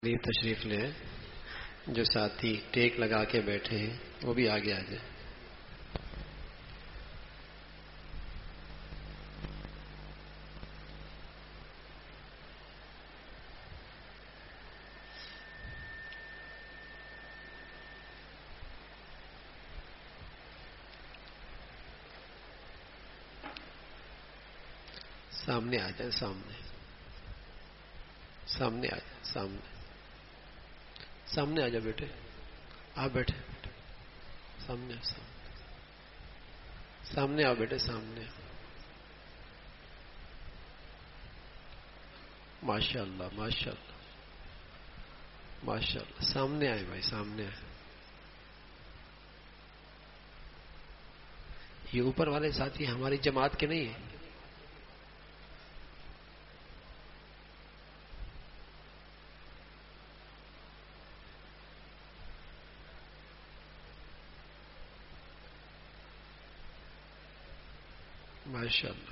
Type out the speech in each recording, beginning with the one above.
تشریف لے جو ساتھی ٹیک لگا کے بیٹھے ہیں وہ بھی آگے آ جائے. سامنے آ جائے, سامنے سامنے آ جائے, سامنے آ جائے بیٹے, آپ بیٹھے سامنے سامنے آؤ بیٹے, سامنے. ماشاء اللہ ماشاء اللہ ماشاء اللہ, سامنے آئے بھائی, سامنے آئے. یہ اوپر والے ساتھی ہماری جماعت کے نہیں ہیں. ماشاء اللہ.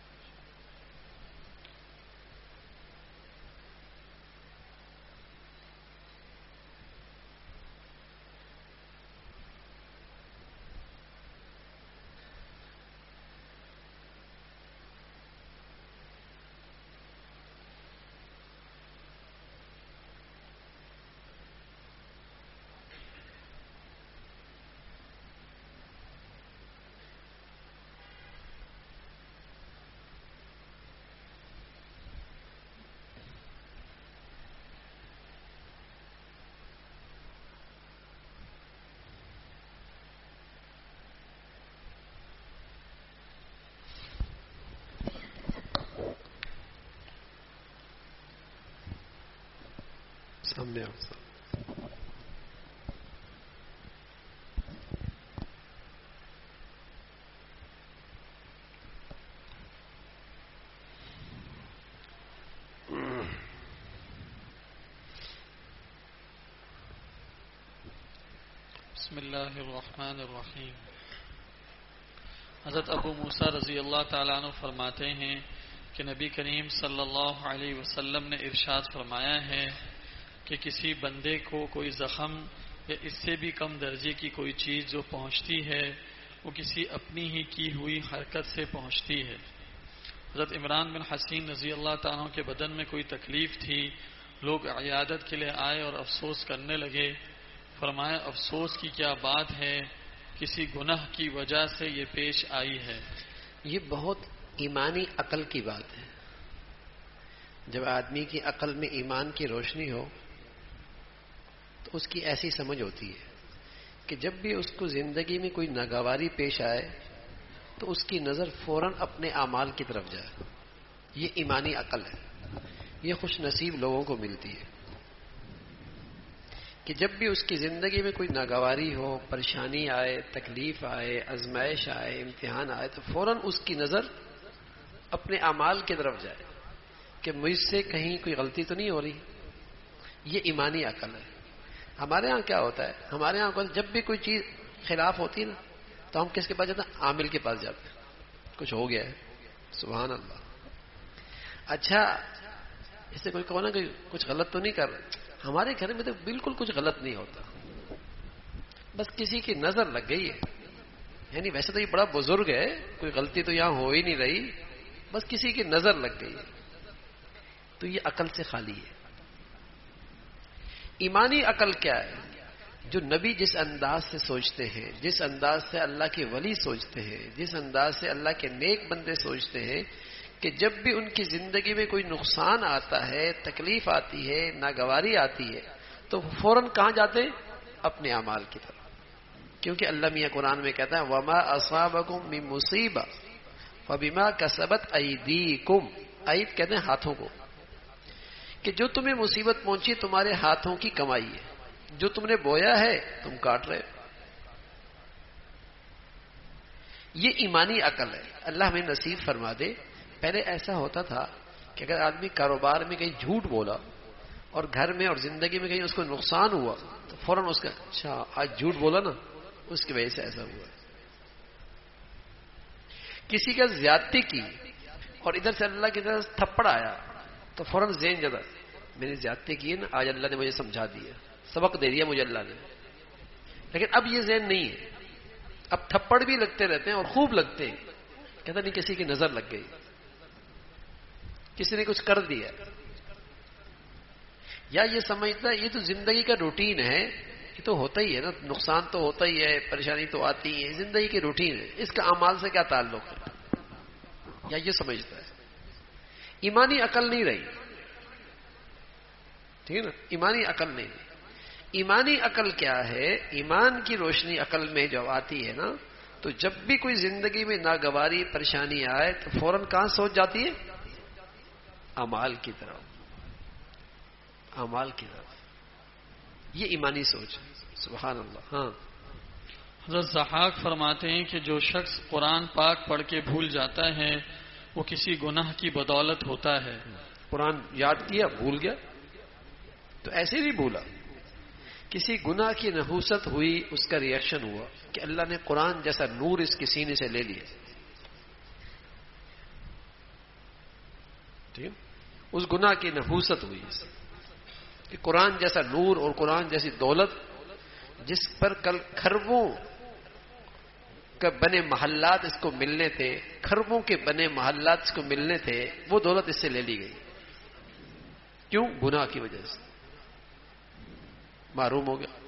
سامنے آؤ. بسم اللہ الرحمن الرحیم. حضرت ابو موسیٰ رضی اللہ تعالیٰ عنہ فرماتے ہیں کہ نبی کریم صلی اللہ علیہ وسلم نے ارشاد فرمایا ہے کہ کسی بندے کو کوئی زخم یا اس سے بھی کم درجے کی کوئی چیز جو پہنچتی ہے وہ کسی اپنی ہی کی ہوئی حرکت سے پہنچتی ہے. حضرت عمران بن حسین رضی اللہ تعالیٰ عنہ کے بدن میں کوئی تکلیف تھی, لوگ عیادت کے لیے آئے اور افسوس کرنے لگے. فرمایا افسوس کی کیا بات ہے, کسی گناہ کی وجہ سے یہ پیش آئی ہے. یہ بہت ایمانی عقل کی بات ہے. جب آدمی کی عقل میں ایمان کی روشنی ہو تو اس کی ایسی سمجھ ہوتی ہے کہ جب بھی اس کو زندگی میں کوئی ناگواری پیش آئے تو اس کی نظر فوراً اپنے اعمال کی طرف جائے. یہ ایمانی عقل ہے. یہ خوش نصیب لوگوں کو ملتی ہے کہ جب بھی اس کی زندگی میں کوئی ناگواری ہو, پریشانی آئے, تکلیف آئے, آزمائش آئے, امتحان آئے تو فوراً اس کی نظر اپنے اعمال کی طرف جائے کہ مجھ سے کہیں کوئی غلطی تو نہیں ہو رہی. یہ ایمانی عقل ہے. ہمارے ہاں کیا ہوتا ہے, ہمارے ہاں جب بھی کوئی چیز خلاف ہوتی ہے نا تو ہم کس کے پاس جاتے ہیں, عامل کے پاس جاتے ہیں. کچھ ہو گیا ہے, سبحان اللہ. اچھا اس سے کوئی کہو نا کہ کچھ غلط تو نہیں کر رہے. ہمارے گھر میں تو بالکل کچھ غلط نہیں ہوتا, بس کسی کی نظر لگ گئی ہے. یعنی ویسے تو یہ بڑا بزرگ ہے, کوئی غلطی تو یہاں ہو ہی نہیں رہی, بس کسی کی نظر لگ گئی ہے. تو یہ عقل سے خالی ہے. ایمانی عقل کیا ہے؟ جو نبی جس انداز سے سوچتے ہیں, جس انداز سے اللہ کے ولی سوچتے ہیں, جس انداز سے اللہ کے نیک بندے سوچتے ہیں کہ جب بھی ان کی زندگی میں کوئی نقصان آتا ہے, تکلیف آتی ہے, ناگواری آتی ہے تو فوراً کہاں جاتے ہیں, اپنے اعمال کی طرف. کیونکہ اللہ میاں قرآن میں کہتا ہے وما اصابکم من مصیبہ فبما کسبت ایدیکم. اید کہتے ہیں ہاتھوں کو, کہ جو تمہیں مصیبت پہنچی تمہارے ہاتھوں کی کمائی ہے, جو تم نے بویا ہے تم کاٹ رہے. یہ ایمانی عقل ہے. اللہ ہمیں نصیب فرما دے. پہلے ایسا ہوتا تھا کہ اگر آدمی کاروبار میں کہیں جھوٹ بولا اور گھر میں اور زندگی میں کہیں اس کو نقصان ہوا تو فوراً اس کا اچھا آج جھوٹ بولا نا اس کی وجہ سے ایسا ہوا. کسی کا زیادتی کی اور ادھر سے اللہ کی طرف تھپڑ آیا تو فوراً ذہن جدا میں نے زیادتی کی ہے نا، آج اللہ نے مجھے سمجھا دیا، سبق دے دیا مجھے اللہ نے. لیکن اب یہ ذہن نہیں ہے، اب تھپڑ بھی لگتے رہتے ہیں اور خوب لگتے ہیں. کہتا نہیں کسی کی نظر لگ گئی، کسی نے کچھ کر دیا، یا یہ سمجھتا ہے یہ تو زندگی کا روٹین ہے، یہ تو ہوتا ہی ہے نا، نقصان تو ہوتا ہی ہے، پریشانی تو آتی ہے، زندگی کی روٹین ہے، اس کا اعمال سے کیا تعلق ہے، یا یہ سمجھتا ہے. ایمانی عقل نہیں رہی، ٹھیک ہے نا، ایمانی عقل نہیں رہی. ایمانی عقل کیا ہے؟ ایمان کی روشنی عقل میں جب آتی ہے نا، تو جب بھی کوئی زندگی میں ناگواری پریشانی آئے تو فوراً کہاں سوچ جاتی ہے؟ اعمال کی طرف، اعمال کی طرف. یہ ایمانی سوچ ہے. سبحان اللہ. ہاں حضرت ضحاک فرماتے ہیں کہ جو شخص قرآن پاک پڑھ کے بھول جاتا ہے وہ کسی گناہ کی بدولت ہوتا ہے. قرآن یاد کیا بھول گیا تو ایسے نہیں بھولا، کسی گناہ کی نحوست ہوئی، اس کا ریئیکشن ہوا کہ اللہ نے قرآن جیسا نور اس کے سینے سے لے لیا. ٹھیک، اس گناہ کی نحوست ہوئی کہ قرآن جیسا نور اور قرآن جیسی دولت جس پر کل کھربوں کے بنے محلات اس کو ملنے تھے، کھربوں کے بنے محلات اس کو ملنے تھے، وہ دولت اس سے لے لی گئی. کیوں؟ گناہ کی وجہ سے معروم ہو گیا.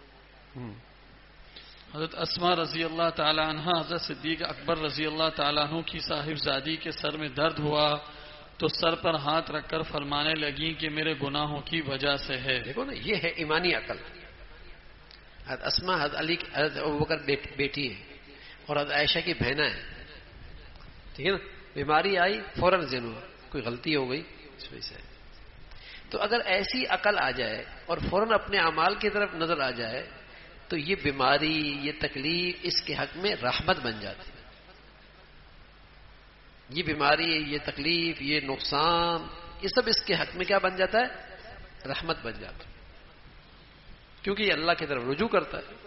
حضرت اسما رضی اللہ تعالی عنہ حضرت صدیق اکبر رضی اللہ تعالیٰ عنہ کی صاحبزادی کے سر میں درد ہوا تو سر پر ہاتھ رکھ کر فرمانے لگیں کہ میرے گناہوں کی وجہ سے ہے. دیکھو نا، یہ ہے ایمانی عقل. حضرت اسما حضرت علی حضرت ابوبکر بیٹی ہے اور حضرت عائشہ کی بہنا ہے. ٹھیک ہے نا، بیماری آئی فوراً ذہن ہوا کوئی غلطی ہو گئی اس وجہ سے. تو اگر ایسی عقل آ جائے اور فوراً اپنے اعمال کی طرف نظر آ جائے تو یہ بیماری، یہ تکلیف اس کے حق میں رحمت بن جاتی. یہ بیماری، یہ تکلیف، یہ نقصان، یہ سب اس کے حق میں کیا بن جاتا ہے؟ رحمت بن جاتا ہے، کیونکہ یہ اللہ کی طرف رجوع کرتا ہے.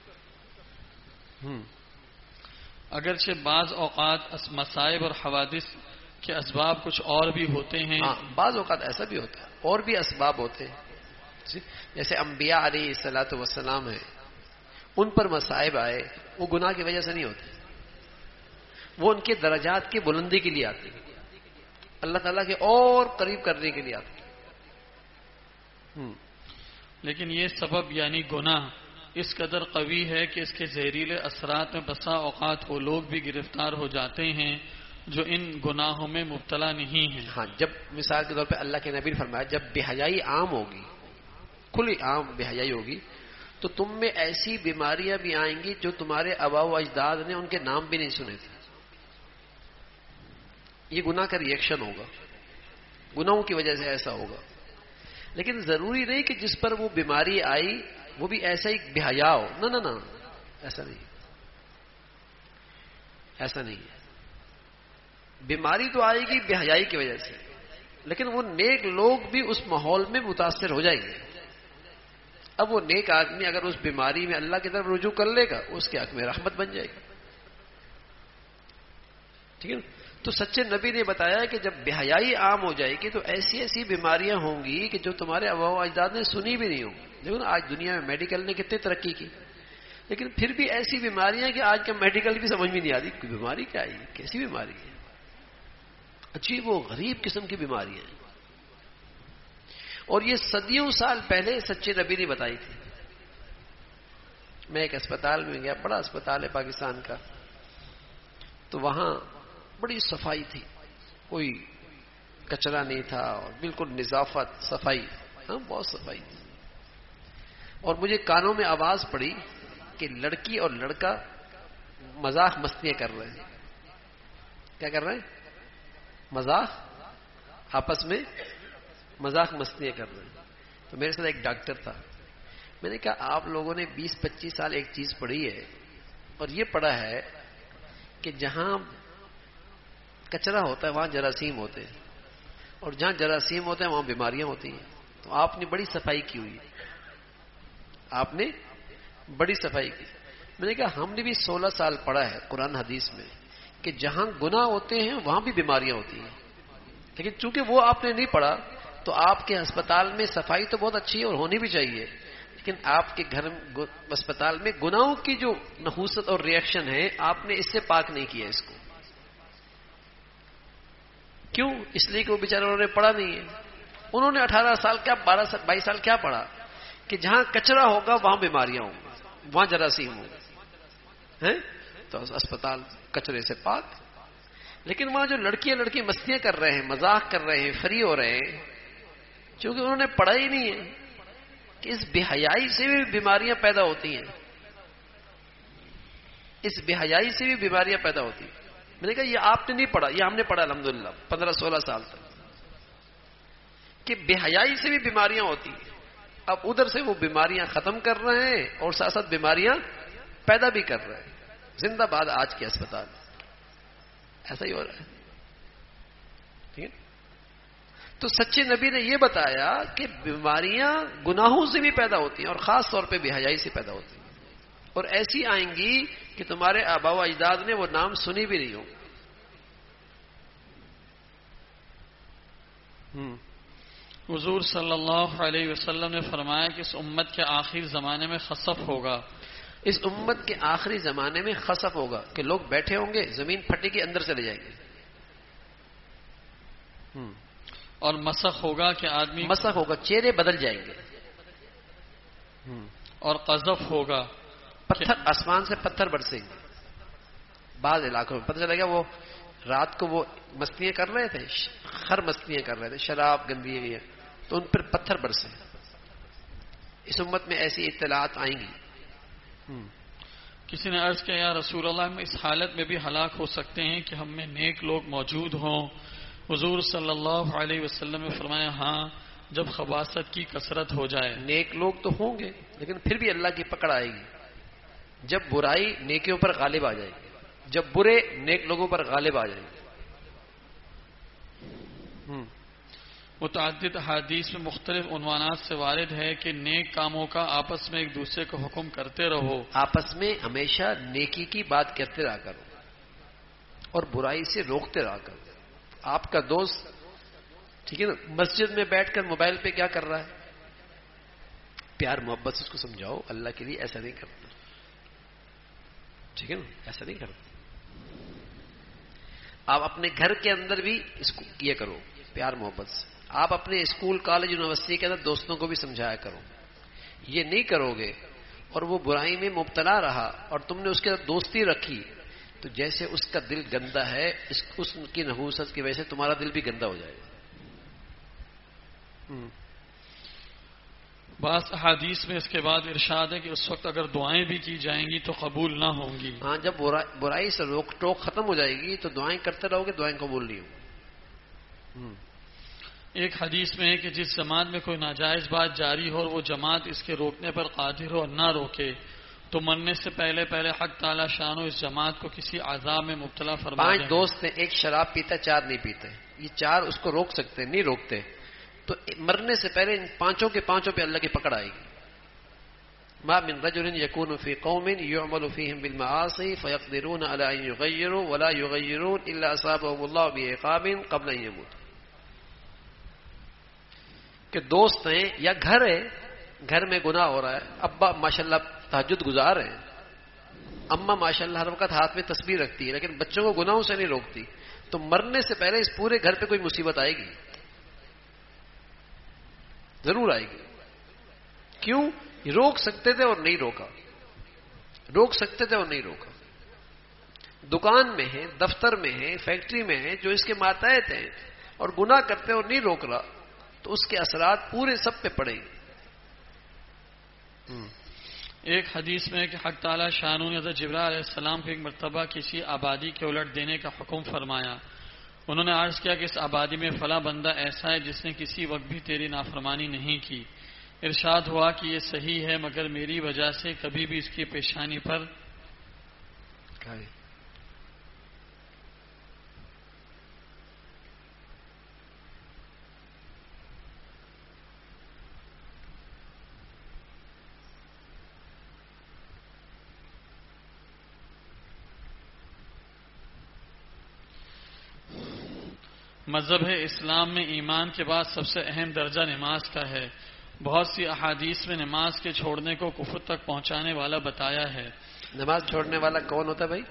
اگرچہ بعض اوقات مصائب اور حوادث کے اسباب کچھ اور بھی ہوتے ہیں. ہاں، بعض اوقات ایسا بھی ہوتا ہے، اور بھی اسباب ہوتے ہیں. جیسے انبیاء علیہ الصلوۃ والسلام ہیں، ان پر مصائب آئے، وہ گناہ کی وجہ سے نہیں ہوتے، وہ ان کے درجات کی بلندی کے لیے آتے ہیں، اللہ تعالیٰ کے اور قریب کرنے کے لیے آتے ہیں. لیکن یہ سبب یعنی گناہ اس قدر قوی ہے کہ اس کے زہریلے اثرات میں بسا اوقات وہ لوگ بھی گرفتار ہو جاتے ہیں جو ان گناہوں میں مبتلا نہیں ہیں. ہاں، جب مثال کے طور پہ اللہ کے نبی نے فرمایا جب بے حیائی عام ہوگی، کھلی عام بے حیائی ہوگی، تو تم میں ایسی بیماریاں بھی آئیں گی جو تمہارے آباء و اجداد نے ان کے نام بھی نہیں سنے تھے. یہ گناہ کا ریئیکشن ہوگا، گناہوں کی وجہ سے ایسا ہوگا. لیکن ضروری نہیں کہ جس پر وہ بیماری آئی وہ بھی ایسا ہی بے حیا ہو. نہ نہ نہ، ایسا نہیں، ایسا نہیں ہے. بیماری تو آئے گی بے حیائی کی وجہ سے، لیکن وہ نیک لوگ بھی اس ماحول میں متاثر ہو جائیں گے. اب وہ نیک آدمی اگر اس بیماری میں اللہ کی طرف رجوع کر لے گا، اس کے حق میں رحمت بن جائے گی. ٹھیک ہے نا؟ تو سچے نبی نے بتایا کہ جب بے حیائی عام ہو جائے گی تو ایسی ایسی بیماریاں ہوں گی کہ جو تمہارے آباء و اجداد نے سنی بھی نہیں ہوں. دیکھو نا، آج دنیا میں میڈیکل نے کتنی ترقی کی، لیکن پھر بھی ایسی بیماریاں کہ آج کا میڈیکل بھی سمجھ میں نہیں آتی کوئی بیماری کیا ہے، کیسی بیماری ہے، عجیب و غریب قسم کی بیماریاں ہیں. اور یہ صدیوں سال پہلے سچے نبی نے بتائی تھی. میں ایک اسپتال میں گیا، بڑا اسپتال ہے پاکستان کا، تو وہاں بڑی صفائی تھی، کوئی کچرا نہیں تھا اور بالکل نظافت، صفائی، ہاں بہت صفائی تھی. اور مجھے کانوں میں آواز پڑی کہ لڑکی اور لڑکا مذاق مستیاں کر رہے ہیں. کیا کر رہے ہیں؟ مذاق، آپس میں مذاق مستیاں کر رہے ہیں. تو میرے ساتھ ایک ڈاکٹر تھا. میں نے کہا آپ لوگوں نے 20-25 سال ایک چیز پڑھی ہے اور یہ پڑھا ہے کہ جہاں کچرا ہوتا ہے وہاں جراثیم ہوتے ہیں، اور جہاں جراثیم ہوتے ہیں وہاں بیماریاں ہوتی ہیں. تو آپ نے بڑی صفائی کی ہوئی ہے، آپ نے بڑی صفائی کی. میں نے کہا ہم نے بھی 16 سال پڑھا ہے قرآن حدیث میں کہ جہاں گناہ ہوتے ہیں وہاں بھی بیماریاں ہوتی ہیں، لیکن چونکہ وہ آپ نے نہیں پڑھا تو آپ کے ہسپتال میں صفائی تو بہت اچھی ہے اور ہونی بھی چاہیے، لیکن آپ کے گھر ہسپتال میں گناہوں کی جو نحوست اور ریئیکشن ہے آپ نے اس سے پاک نہیں کیا اس کو. کیوں؟ اس لیے کہ وہ بیچارے انہوں نے پڑھا نہیں ہے. انہوں نے 18 سال کیا 22 سال کیا پڑھا کہ جہاں کچرا ہوگا وہاں بیماریاں ہوں گی، وہاں جراثیم ہوں گے، تو اسپتال کچرے سے پاک. لیکن وہاں جو لڑکی مستیاں کر رہے ہیں، مذاق کر رہے ہیں، فری ہو رہے ہیں، چونکہ انہوں نے پڑھا ہی نہیں ہے کہ اس بے حیائی سے بھی بیماریاں پیدا ہوتی ہیں. اس بے حیائی سے بھی بیماریاں پیدا ہوتی ہیں. میں نے کہا یہ آپ نے نہیں پڑھا، یہ ہم نے پڑھا الحمدللہ 15-16 سال تک، کہ بے حیائی سے بھی بیماریاں ہوتی ہیں. اب ادھر سے وہ بیماریاں ختم کر رہے ہیں اور ساتھ ساتھ بیماریاں پیدا بھی کر رہے ہیں. زندہ باد آج کے اسپتال، ایسا ہی ہو رہا ہے. ٹھیک ہے. تو سچے نبی نے یہ بتایا کہ بیماریاں گناہوں سے بھی پیدا ہوتی ہیں اور خاص طور پہ بے حیائی سے پیدا ہوتی ہیں، اور ایسی آئیں گی کہ تمہارے آباء و اجداد نے وہ نام سنی بھی نہیں ہو. حضور صلی اللہ علیہ وسلم نے فرمایا کہ اس امت کے آخری زمانے میں خسف ہوگا. اس امت کے آخری زمانے میں خسف ہوگا کہ لوگ بیٹھے ہوں گے، زمین پھٹے کے اندر چلے جائیں گے. اور مسخ ہوگا کہ آدمی مسخ ہوگا، چہرے بدل جائیں گے. اور قذف ہوگا، پتھر آسمان سے پتھر برسیں گے. بعض علاقوں میں پتہ چلے گا وہ رات کو وہ مستیاں کر رہے تھے، خر مستیاں کر رہے تھے، شراب گندی ہوئی ہے، تو ان پر پتھر برسے. اس امت میں ایسی اطلاعات آئیں گی. کسی نے عرض کیا یا رسول اللہ، ہم اس حالت میں بھی ہلاک ہو سکتے ہیں کہ ہم میں نیک لوگ موجود ہوں؟ حضور صلی اللہ علیہ وسلم نے فرمایا ہاں، جب خباثت کی کثرت ہو جائے. نیک لوگ تو ہوں گے لیکن پھر بھی اللہ کی پکڑ آئے گی جب برائی نیکیوں پر غالب آ جائے گی، جب برے نیک لوگوں پر غالب آ جائیں گے. متعدد حدیث میں مختلف عنوانات سے وارد ہے کہ نیک کاموں کا آپس میں ایک دوسرے کو حکم کرتے رہو. آپس میں ہمیشہ نیکی کی بات کرتے رہا کرو اور برائی سے روکتے رہا کرو. آپ کا دوست ٹھیک ہے نا، مسجد میں بیٹھ کر موبائل پہ کیا کر رہا ہے، پیار محبت سے اس کو سمجھاؤ اللہ کے لیے ایسا نہیں کرتا. ٹھیک ہے نا، ایسا نہیں کرتا. آپ اپنے گھر کے اندر بھی اس کو کیا کرو پیار محبت سے. آپ اپنے اسکول کالج یونیورسٹی کے اندر دوستوں کو بھی سمجھایا کرو. یہ نہیں کرو گے اور وہ برائی میں مبتلا رہا اور تم نے اس کے ساتھ دوستی رکھی، تو جیسے اس کا دل گندا ہے اس کی نحوست کی وجہ سے تمہارا دل بھی گندا ہو جائے گا. بعض احادیث میں اس کے بعد ارشاد ہے کہ اس وقت اگر دعائیں بھی کی جائیں گی تو قبول نہ ہوں گی. ہاں، جب برائی سے روک ٹوک ختم ہو جائے گی تو دعائیں کرتے رہو گے، دعائیں قبول نہیں ہوں. ایک حدیث میں ہے کہ جس جماعت میں کوئی ناجائز بات جاری ہو اور وہ جماعت اس کے روکنے پر قادر ہو اور نہ روکے تو مرنے سے پہلے حق تعالی شان اس جماعت کو کسی عذاب میں مبتلا فرما دیں. 5 دوست ہیں، ایک شراب پیتا 4 نہیں پیتے. یہ 4 اس کو روک سکتے نہیں روکتے، تو مرنے سے پہلے ان 5 کے 5 پہ اللہ کی پکڑ آئے گی. ما من رجل يكون في قوم يعمل فيهم بالمعاصي فيقدرون على ان يغيروا ولا يغيرون الا اصابهم الله بعقاب قبل ان يموت. کہ دوست ہیں یا گھر ہے، گھر میں گناہ ہو رہا ہے، ابا ماشاءاللہ تہجد گزار ہیں، اماں ماشاءاللہ ہر وقت ہاتھ میں تسبیح رکھتی ہے لیکن بچوں کو گناہوں سے نہیں روکتی، تو مرنے سے پہلے اس پورے گھر پہ کوئی مصیبت آئے گی، ضرور آئے گی. کیوں؟ روک سکتے تھے اور نہیں روکا، روک سکتے تھے اور نہیں روکا. دکان میں ہے، دفتر میں ہے، فیکٹری میں ہے، جو اس کے ماتحت ہیں اور گناہ کرتے اور نہیں روک رہا، تو اس کے اثرات پورے سب پہ پڑیں گے. ایک حدیث میں ہے کہ حق تعالی شانو نے حضرت جبرائیل علیہ السلام کو ایک مرتبہ کسی آبادی کے الٹ دینے کا حکم فرمایا. انہوں نے عرض کیا کہ اس آبادی میں فلاں بندہ ایسا ہے جس نے کسی وقت بھی تیری نافرمانی نہیں کی. ارشاد ہوا کہ یہ صحیح ہے مگر میری وجہ سے کبھی بھی اس کی پیشانی پر مذہب اسلام میں ایمان کے بعد سب سے اہم درجہ نماز کا ہے. بہت سی احادیث میں نماز کے چھوڑنے کو کفر تک پہنچانے والا بتایا ہے. نماز چھوڑنے والا کون ہوتا ہے بھائی؟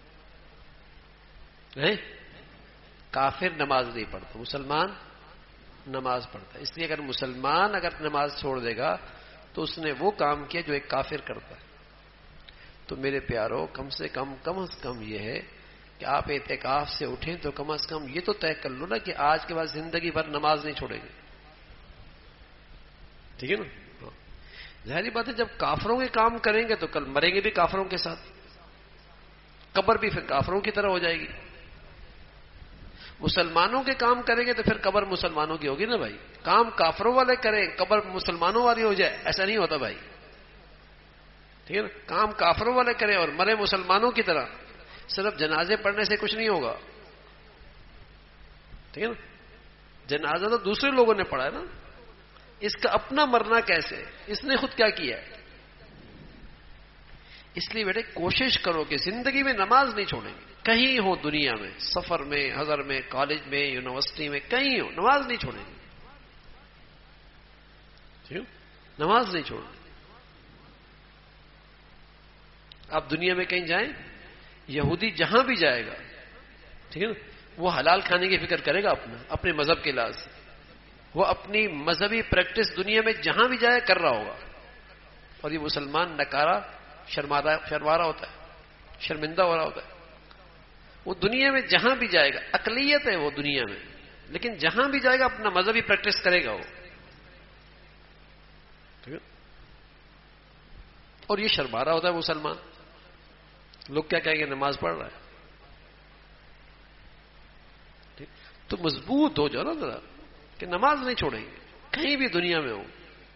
کافر نماز نہیں پڑھتا، مسلمان نماز پڑھتا ہے. اس لیے اگر مسلمان نماز چھوڑ دے گا تو اس نے وہ کام کیا جو ایک کافر کرتا ہے. تو میرے پیارو، کم سے کم یہ ہے کہ آپ اعتکاف سے اٹھیں تو کم از کم یہ تو طے کر لو نا کہ آج کے بعد زندگی بھر نماز نہیں چھوڑیں گے. ٹھیک ہے نا؟ ظاہری بات ہے، جب کافروں کے کام کریں گے تو کل مریں گے بھی کافروں کے ساتھ، قبر بھی پھر کافروں کی طرح ہو جائے گی. مسلمانوں کے کام کریں گے تو پھر قبر مسلمانوں کی ہوگی نا بھائی. کام کافروں والے کریں، قبر مسلمانوں والی ہو جائے، ایسا نہیں ہوتا بھائی. ٹھیک ہے نا؟ کام کافروں والے کریں اور مرے مسلمانوں کی طرح. صرف جنازے پڑھنے سے کچھ نہیں ہوگا. ٹھیک ہے نا؟ جنازہ تو دوسرے لوگوں نے پڑھا ہے نا، اس کا اپنا مرنا کیسے؟ اس نے خود کیا کیا ہے؟ اس لیے بیٹے کوشش کرو کہ زندگی میں نماز نہیں چھوڑیں گے. کہیں ہو دنیا میں، سفر میں، حضر میں، کالج میں، یونیورسٹی میں، کہیں ہو، نماز نہیں چھوڑیں گے. ٹھیک ہے؟ نماز نہیں چھوڑیں. آپ دنیا میں کہیں جائیں، یہودی جہاں بھی جائے گا، ٹھیک ہے نا، وہ حلال کھانے کی فکر کرے گا اپنے مذہب کے لحاظ سے. وہ اپنی مذہبی پریکٹس دنیا میں جہاں بھی جائے کر رہا ہوگا. اور یہ مسلمان نکارا شرمارا ہوتا ہے، شرمندہ ہو رہا ہوتا ہے. وہ دنیا میں جہاں بھی جائے گا، اقلیت ہے وہ دنیا میں، لیکن جہاں بھی جائے گا اپنا مذہبی پریکٹس کرے گا وہ. ٹھیک ہے؟ اور یہ شرمارا ہوتا ہے مسلمان. لوگ کیا کہیں گے؟ نماز پڑھ رہا ہے. ٹھیک؟ تو مضبوط ہو جاؤ نا ذرا کہ نماز نہیں چھوڑیں گے کہیں بھی دنیا میں ہو.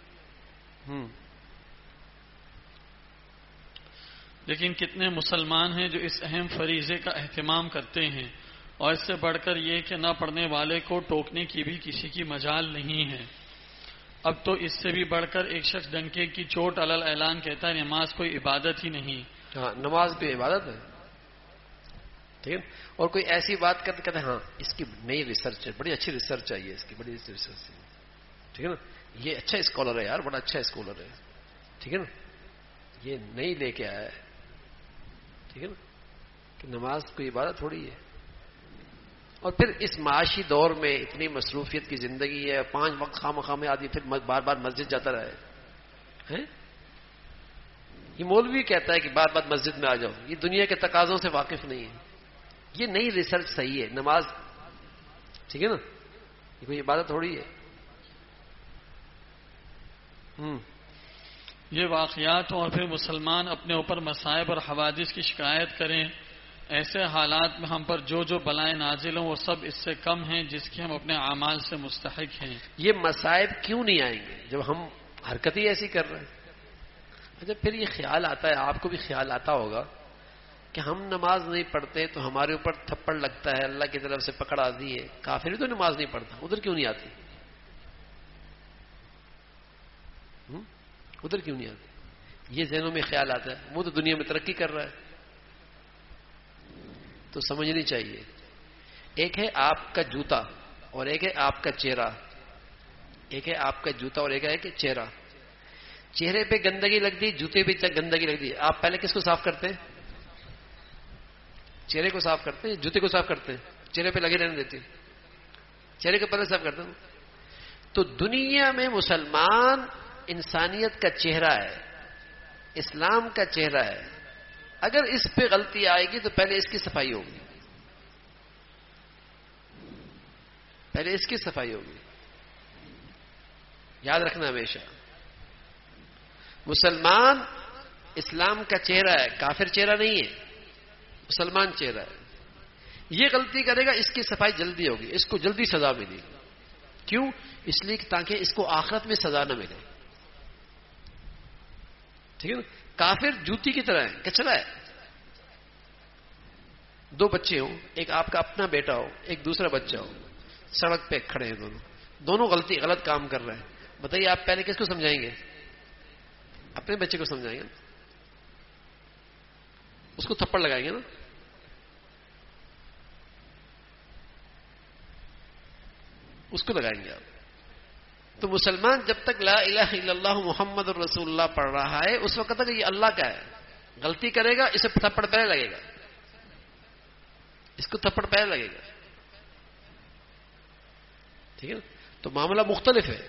لیکن کتنے مسلمان ہیں جو اس اہم فریضے کا اہتمام کرتے ہیں، اور اس سے بڑھ کر یہ کہ نہ پڑھنے والے کو ٹوکنے کی بھی کسی کی مجال نہیں ہے. اب تو اس سے بھی بڑھ کر ایک شخص ڈنکے کی چوٹ علل اعلان کہتا ہے نماز کوئی عبادت ہی نہیں. ہاں، نماز بھی عبادت ہے. ٹھیک ہے؟ اور کوئی ایسی بات کرتے کہتے ہیں ہاں اس کی نئی ریسرچ ہے، بڑی اچھی ریسرچ چاہیے، اس کی بڑی اچھی ریسرچ ہے. ٹھیک ہے نا؟ یہ اچھا اسکالر ہے یار، بڑا اچھا اسکالر ہے. ٹھیک ہے نا؟ یہ نئی لے کے آیا ہے. ٹھیک ہے نا؟ کہ نماز کوئی عبادت تھوڑی ہے. اور پھر اس معاشی دور میں اتنی مصروفیت کی زندگی ہے، 5 وقت خواہ میں آدمی پھر بار بار مسجد جاتا رہے. یہ مولوی کہتا ہے کہ بار بار مسجد میں آ جاؤ، یہ دنیا کے تقاضوں سے واقف نہیں ہے. یہ نئی ریسرچ صحیح ہے نماز. ٹھیک ہے نا؟ یہ کوئی عبادت تھوڑی ہے. یہ واقعات اور پھر مسلمان اپنے اوپر مصائب اور حوادث کی شکایت کریں. ایسے حالات میں ہم پر جو جو بلائیں نازل ہوں وہ سب اس سے کم ہیں جس کی ہم اپنے اعمال سے مستحق ہیں. یہ مصائب کیوں نہیں آئیں گے جب ہم حرکت ہی ایسی کر رہے ہیں؟ اچھا، پھر یہ خیال آتا ہے، آپ کو بھی خیال آتا ہوگا کہ ہم نماز نہیں پڑھتے تو ہمارے اوپر تھپڑ لگتا ہے، اللہ کی طرف سے پکڑ آتی ہے. کافر بھی تو نماز نہیں پڑھتا، ادھر کیوں نہیں آتی؟ ادھر کیوں نہیں آتی؟ یہ ذہنوں میں خیال آتا ہے. وہ تو دنیا میں ترقی کر رہا ہے. تو سمجھنی چاہیے، ایک ہے آپ کا جوتا اور ایک ہے آپ کا چہرہ. ایک ہے آپ کا جوتا اور ایک ہے کہ چہرہ. چہرے پہ گندگی لگتی، جوتے پہ گندگی لگتی. آپ پہلے کس کو صاف کرتے ہیں؟ چہرے کو صاف کرتے ہیں، جوتے کو صاف کرتے ہیں؟ چہرے پہ لگے رہنے دیتے ہیں، چہرے کو پہلے صاف کرتے ہیں. تو دنیا میں مسلمان انسانیت کا چہرہ ہے، اسلام کا چہرہ ہے. اگر اس پہ غلطی آئے گی تو پہلے اس کی صفائی ہوگی، پہلے اس کی صفائی ہوگی. یاد رکھنا ہمیشہ، مسلمان اسلام کا چہرہ ہے، کافر چہرہ نہیں ہے، مسلمان چہرہ ہے. یہ غلطی کرے گا اس کی صفائی جلدی ہوگی، اس کو جلدی سزا ملے گی. کیوں؟ اس لیے تاکہ اس کو آخرت میں سزا نہ ملے. ٹھیک ہے نا؟ کافر جوتی کی طرح ہے، کچرا ہے. 2 بچے ہوں، ایک آپ کا اپنا بیٹا ہو، ایک دوسرا بچہ ہو، سڑک پہ کھڑے ہیں، دونوں غلط کام کر رہے ہیں. بتائیے آپ پہلے کس کو سمجھائیں گے؟ اپنے بچے کو سمجھائیں گے نا، اس کو تھپڑ لگائیں گے نا. اس کو لگائیں گے آپ. تو مسلمان جب تک لا الہ الا اللہ محمد الرسول اللہ پڑھ رہا ہے اس وقت تک یہ اللہ کا ہے. غلطی کرے گا اسے تھپڑ پہلے لگے گا, اس کو تھپڑ پہلے لگے گا. ٹھیک ہے نا, تو معاملہ مختلف ہے.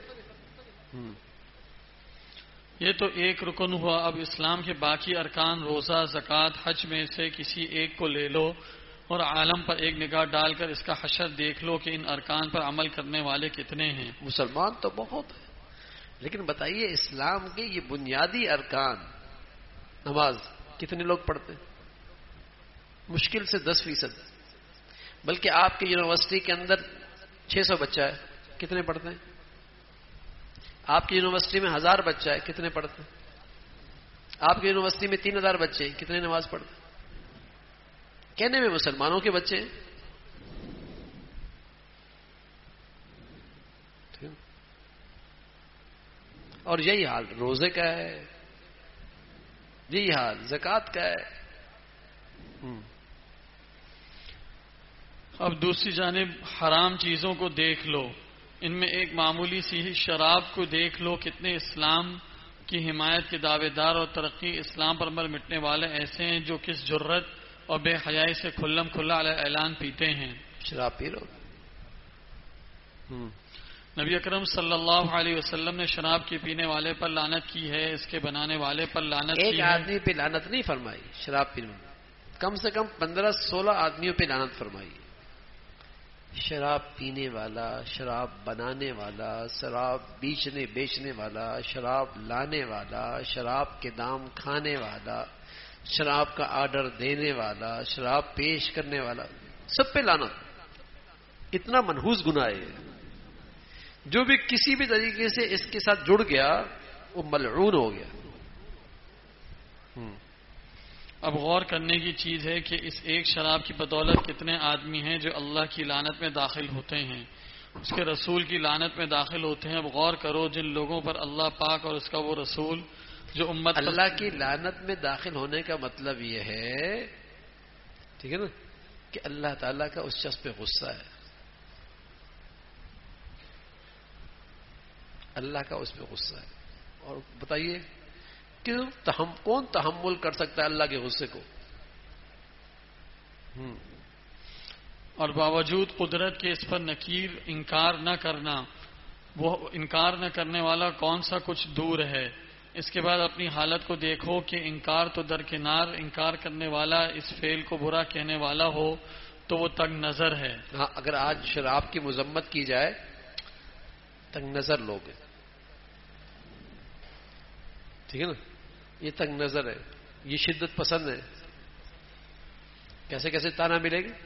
یہ تو ایک رکن ہوا. اب اسلام کے باقی ارکان روزہ, زکوٰۃ, حج میں سے کسی ایک کو لے لو اور عالم پر ایک نگاہ ڈال کر اس کا حشر دیکھ لو کہ ان ارکان پر عمل کرنے والے کتنے ہیں. مسلمان تو بہت ہے, لیکن بتائیے اسلام کے یہ بنیادی ارکان, نماز کتنے لوگ پڑھتے ہیں؟ مشکل سے 10%. بلکہ آپ کی یونیورسٹی کے اندر 600 بچہ ہے, کتنے پڑھتے ہیں؟ آپ کی یونیورسٹی میں 1000 بچہ ہے, کتنے پڑھتے ہیں؟ آپ کی یونیورسٹی میں 3000 بچے ہیں, کتنے نماز پڑھتے ہیں؟ کہنے میں مسلمانوں کے بچے ہیں. اور یہی حال روزے کا ہے, یہی حال زکوٰۃ کا ہے. اب دوسری جانب حرام چیزوں کو دیکھ لو. ان میں ایک معمولی سی شراب کو دیکھ لو. کتنے اسلام کی حمایت کے دعوے دار اور ترقی اسلام پر عمل مٹنے والے ایسے ہیں جو کس جرت اور بے حیائی سے کھلم کھلا علیہ اعلان پیتے ہیں. شراب پی رہو. نبی اکرم صلی اللہ علیہ وسلم نے شراب کے پینے والے پر لعنت کی ہے, اس کے بنانے والے پر لعنت کی ہے. ایک آدمی پہ لعنت نہیں فرمائی شراب پینے میں, کم سے کم 15-16 آدمیوں پہ لعنت فرمائی. شراب پینے والا, شراب بنانے والا, شراب بیچنے والا, شراب لانے والا, شراب کے دام کھانے والا, شراب کا آرڈر دینے والا, شراب پیش کرنے والا, سب پہ لعنت. اتنا منحوس گناہ ہے. جو بھی کسی بھی طریقے سے اس کے ساتھ جڑ گیا وہ ملعون ہو گیا. اب غور کرنے کی چیز ہے کہ اس ایک شراب کی بدولت کتنے آدمی ہیں جو اللہ کی لعنت میں داخل ہوتے ہیں, اس کے رسول کی لعنت میں داخل ہوتے ہیں. اب غور کرو جن لوگوں پر اللہ پاک اور اس کا وہ رسول جو امت اللہ کی لعنت میں داخل ہونے کا مطلب یہ ہے, ٹھیک ہے نا, کہ اللہ تعالیٰ کا اس شخص پہ غصہ ہے, اللہ کا اس پہ غصہ ہے. اور بتائیے کہ کون تحمل کر سکتا ہے اللہ کے غصے کو؟ اور باوجود قدرت کے اس پر نکیر انکار نہ کرنا. وہ انکار نہ کرنے والا کون سا کچھ دور ہے. اس کے بعد اپنی حالت کو دیکھو کہ انکار تو درکنار, انکار کرنے والا اس فعل کو برا کہنے والا ہو تو وہ تنگ نظر ہے. ہاں, اگر آج شراب کی مذمت کی جائے تنگ نظر لوگ ہیں, ٹھیک ہے نا, یہ تنگ نظر ہے, یہ شدت پسند ہے. کیسے کیسے تانا ملے گی.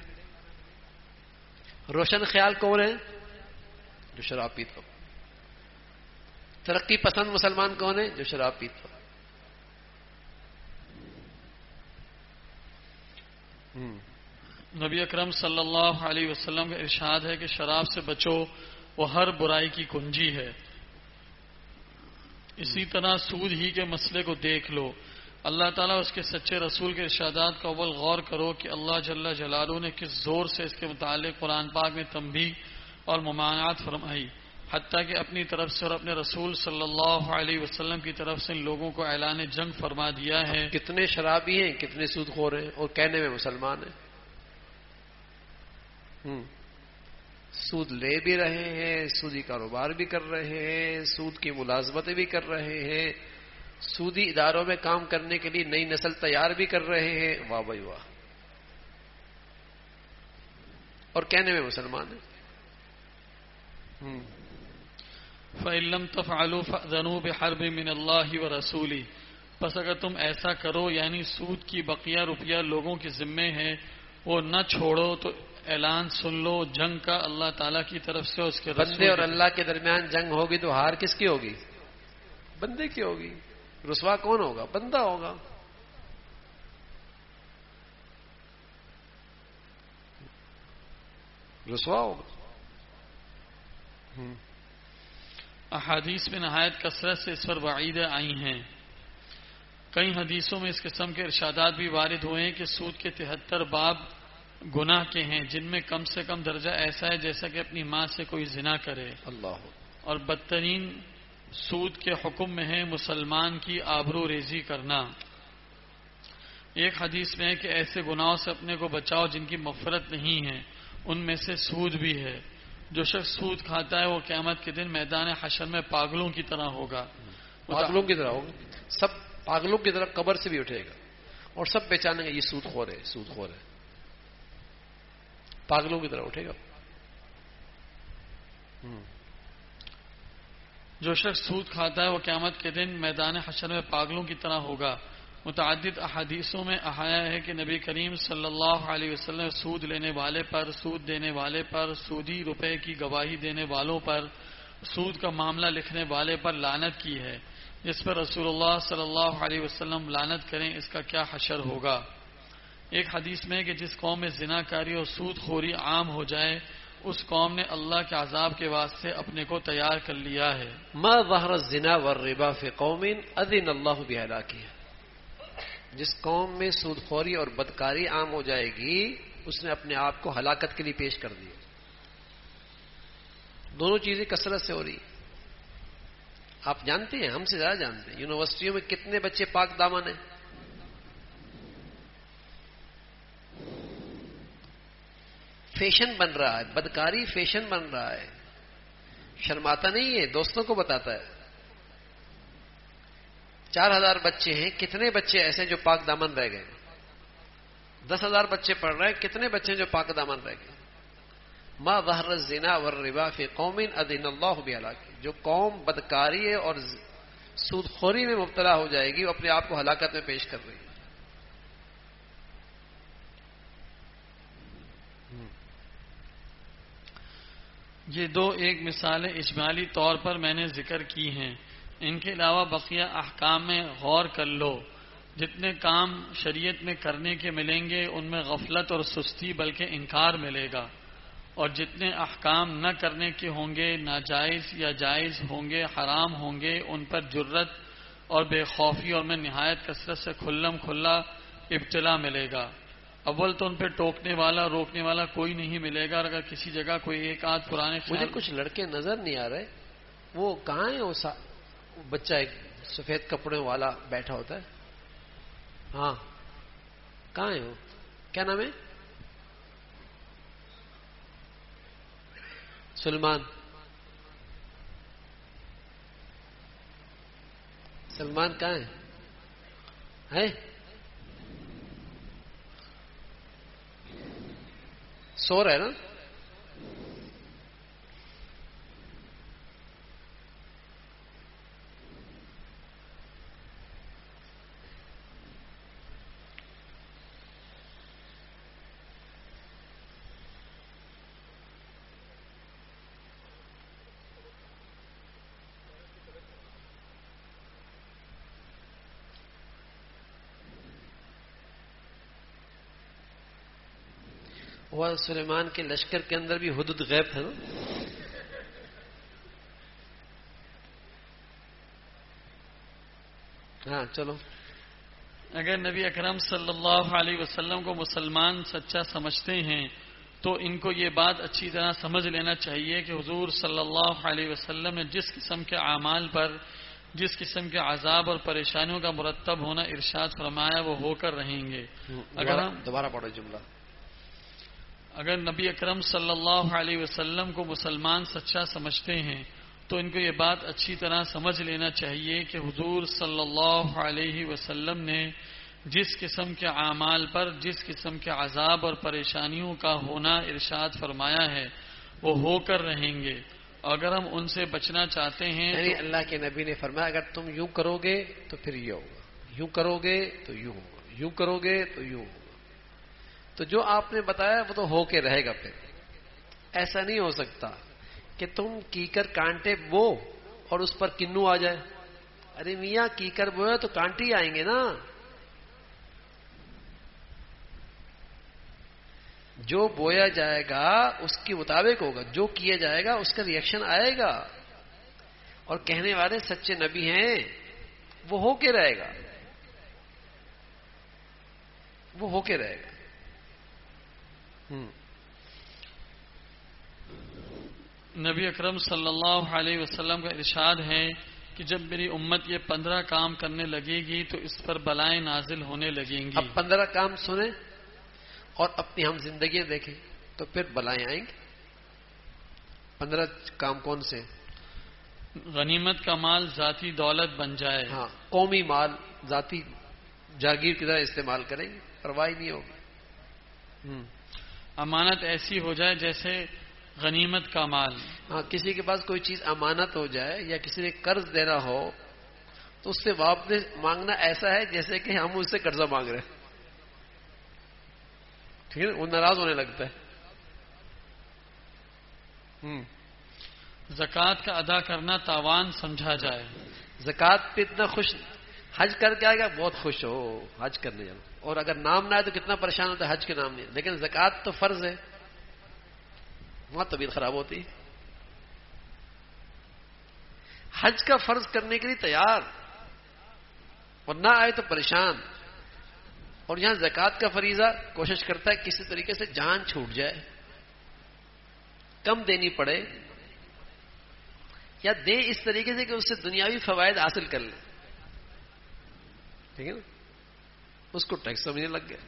روشن خیال کون ہے؟ جو شراب پیتا ہو. ترقی پسند مسلمان کون ہے؟ جو شراب پیتا ہو. نبی اکرم صلی اللہ علیہ وسلم کا ارشاد ہے کہ شراب سے بچو, وہ ہر برائی کی کنجی ہے. اسی طرح سود ہی کے مسئلے کو دیکھ لو. اللہ تعالیٰ اس کے سچے رسول کے ارشادات کا اول غور کرو کہ اللہ جل جلالہ نے کس زور سے اس کے متعلق قرآن پاک میں تنبیہ اور ممانعت فرمائی, حتیٰ کہ اپنی طرف سے اور اپنے رسول صلی اللہ علیہ وسلم کی طرف سے ان لوگوں کو اعلان جنگ فرما دیا ہے. کتنے شرابی ہیں, کتنے سود خور ہیں, اور کہنے میں مسلمان ہیں. سود لے بھی رہے ہیں, سودی کاروبار بھی کر رہے ہیں, سود کی ملازمتیں بھی کر رہے ہیں, سودی اداروں میں کام کرنے کے لیے نئی نسل تیار بھی کر رہے ہیں. واہ بھائی واہ. اور کہنے میں مسلمان ہیں. فَإِن لَّمْ تَفْعَلُوا فَأْذَنُوا بِحَرْبٍ مِّنَ اللَّهِ وَرَسُولِهِ. پس اگر تم ایسا کرو, یعنی سود کی بقیہ روپیہ لوگوں کے ذمے ہے, وہ نہ چھوڑو, تو اعلان سن لو جنگ کا اللہ تعالیٰ کی طرف سے. اس کے بندے اور اللہ کے درمیان جنگ ہوگی تو ہار کس کی ہوگی؟ بندے کی ہوگی. رسوا کون ہوگا؟ بندہ ہوگا. رسوا ہوگا. احادیث میں نہایت کثرت سے اس پر وعیدیں آئی ہیں. کئی حدیثوں میں اس قسم کے ارشادات بھی وارد ہوئے ہیں کہ سود کے 73 باب گناہ کے ہیں جن میں کم سے کم درجہ ایسا ہے جیسا کہ اپنی ماں سے کوئی زنا کرے، اللہ اور بدترین سود کے حکم میں ہے مسلمان کی آبرو ریزی کرنا۔ ایک حدیث میں ہے کہ ایسے گناہوں سے اپنے کو بچاؤ جن کی مغفرت نہیں ہے، ان میں سے سود بھی ہے۔ جو شخص سود کھاتا ہے وہ قیامت کے دن میدان حشر میں پاگلوں کی طرح ہوگا، پاگلوں کی طرح ہوگا، سب پاگلوں کی طرح قبر سے بھی اٹھے گا اور سب پہچانیں گے یہ سود خور ہے، سود خور ہے، پاگلوں کی طرح اٹھے گا۔ جو شخص سود کھاتا ہے وہ قیامت کے دن میدان حشر میں پاگلوں کی طرح ہوگا۔ متعدد احادیثوں میں آیا ہے کہ نبی کریم صلی اللہ علیہ وسلم سود لینے والے پر، سود دینے والے پر، سودی روپے کی گواہی دینے والوں پر، سود کا معاملہ لکھنے والے پر لعنت کی ہے، جس پر رسول اللہ صلی اللہ علیہ وسلم لعنت کریں اس کا کیا حشر ہوگا۔ ایک حدیث میں ہے کہ جس قوم میں زنا کاری اور سود خوری عام ہو جائے اس قوم نے اللہ کے عذاب کے واسطے اپنے کو تیار کر لیا ہے۔ ما ظہر الزنا والربا فی قوم اذن اللہ بہلاکہم، جس قوم میں سود خوری اور بدکاری عام ہو جائے گی اس نے اپنے آپ کو ہلاکت کے لیے پیش کر دیا۔ دونوں چیزیں کثرت سے ہو رہی، آپ جانتے ہیں، ہم سے زیادہ جانتے ہیں، یونیورسٹیوں میں کتنے بچے پاک دامن ہیں، فیشن بن رہا ہے، بدکاری فیشن بن رہا ہے، شرماتا نہیں ہے، دوستوں کو بتاتا ہے۔ 4000 بچے ہیں، کتنے بچے ایسے جو پاک دامن رہ گئے؟ 10,000 بچے پڑھ رہے ہیں، کتنے بچے جو پاک دامن رہ گئے؟ ما ظہر الزنا والربا فی قوم اذن اللہ بہلاکہم، جو قوم بدکاری ہے اور سود خوری میں مبتلا ہو جائے گی وہ اپنے آپ کو ہلاکت میں پیش کر رہی ہے۔ یہ دو ایک مثالیں اجمالی طور پر میں نے ذکر کی ہیں، ان کے علاوہ بقیہ احکام میں غور کر لو۔ جتنے کام شریعت میں کرنے کے ملیں گے ان میں غفلت اور سستی بلکہ انکار ملے گا، اور جتنے احکام نہ کرنے کے ہوں گے، ناجائز یا جائز ہوں گے، حرام ہوں گے، ان پر جرت اور بے خوفی اور میں نہایت کثرت سے کھلم کھلا ابتلا ملے گا۔ اول تو ان پہ ٹوکنے والا روکنے والا کوئی نہیں ملے گا، اور اگر کسی جگہ کوئی ایک آدھ پرانے مجھے کچھ لڑکے نظر نہیں آ رہے، وہ کہاں ہے؟ وہ بچہ ایک سفید کپڑے والا بیٹھا ہوتا ہے، ہاں کہاں ہے وہ؟ کیا نام ہے؟ سلمان کہاں ہے؟ سو رہا ہے نا؟ وہ سلیمان کے لشکر کے اندر بھی حدود غیب تھا نا؟ ہاں چلو۔ اگر نبی اکرم صلی اللہ علیہ وسلم کو مسلمان سچا سمجھتے ہیں تو ان کو یہ بات اچھی طرح سمجھ لینا چاہیے کہ حضور صلی اللہ علیہ وسلم نے جس قسم کے اعمال پر جس قسم کے عذاب اور پریشانیوں کا مرتب ہونا ارشاد فرمایا وہ ہو کر رہیں گے۔ دوبارہ پڑھو جملہ۔ اگر نبی اکرم صلی اللہ علیہ وسلم کو مسلمان سچا سمجھتے ہیں تو ان کو یہ بات اچھی طرح سمجھ لینا چاہیے کہ حضور صلی اللہ علیہ وسلم نے جس قسم کے اعمال پر جس قسم کے عذاب اور پریشانیوں کا ہونا ارشاد فرمایا ہے وہ ہو کر رہیں گے، اور اگر ہم ان سے بچنا چاہتے ہیں یعنی اللہ کے نبی نے فرمایا اگر تم یوں کرو گے تو پھر یہ ہوگا، یوں کرو گے تو یوں ہوگا، یوں کرو گے تو یوں ہوگا۔ تو جو آپ نے بتایا وہ تو ہو کے رہے گا۔ پھر ایسا نہیں ہو سکتا کہ تم کیکر کانٹے بو اور اس پر کنو آ جائے۔ ارے میاں کیکر بویا تو کانٹے ہی آئیں گے نا۔ جو بویا جائے گا اس کے مطابق ہوگا، جو کیا جائے گا اس کا ریئیکشن آئے گا، اور کہنے والے سچے نبی ہیں، وہ ہو کے رہے گا، وہ ہو کے رہے گا۔ نبی اکرم صلی اللہ علیہ وسلم کا ارشاد ہے کہ جب میری امت یہ 15 کام کرنے لگے گی تو اس پر بلائیں نازل ہونے لگیں گی. اب 15 کام سنیں اور اپنی ہم زندگی دیکھیں تو پھر بلائیں آئیں گی. 15 کام کون سے؟ غنیمت کا مال ذاتی دولت بن جائے. ہاں، قومی مال ذاتی جاگیر کی طرح استعمال کریں گے، پرواہ نہیں ہوگی. امانت ایسی ہو جائے جیسے غنیمت کا مال. ہاں، کسی کے پاس کوئی چیز امانت ہو جائے یا کسی نے قرض دینا ہو تو اس سے واپس مانگنا ایسا ہے جیسے کہ ہم اس سے قرضہ مانگ رہے ہیں. ٹھیک ہے، وہ ناراض ہونے لگتا ہے. زکوٰۃ کا ادا کرنا تاوان سمجھا جائے. زکوٰۃ پہ اتنا خوش، حج کر کے آئے گا بہت خوش ہو حج کرنے جانا، اور اگر نام نہ آئے تو کتنا پریشان ہوتا ہے حج کے نام نہیں. لیکن زکوٰۃ تو فرض ہے، وہاں طبیعت خراب ہوتی ہے. حج کا فرض کرنے کے لیے تیار اور نہ آئے تو پریشان. اور یہاں زکوٰۃ کا فریضہ کوشش کرتا ہے کسی طریقے سے جان چھوٹ جائے، کم دینی پڑے، یا دے اس طریقے سے کہ اس سے دنیاوی فوائد حاصل کر لے. ٹھیک ہے نا، اس کو ٹیکس سمجھنے لگ گیا.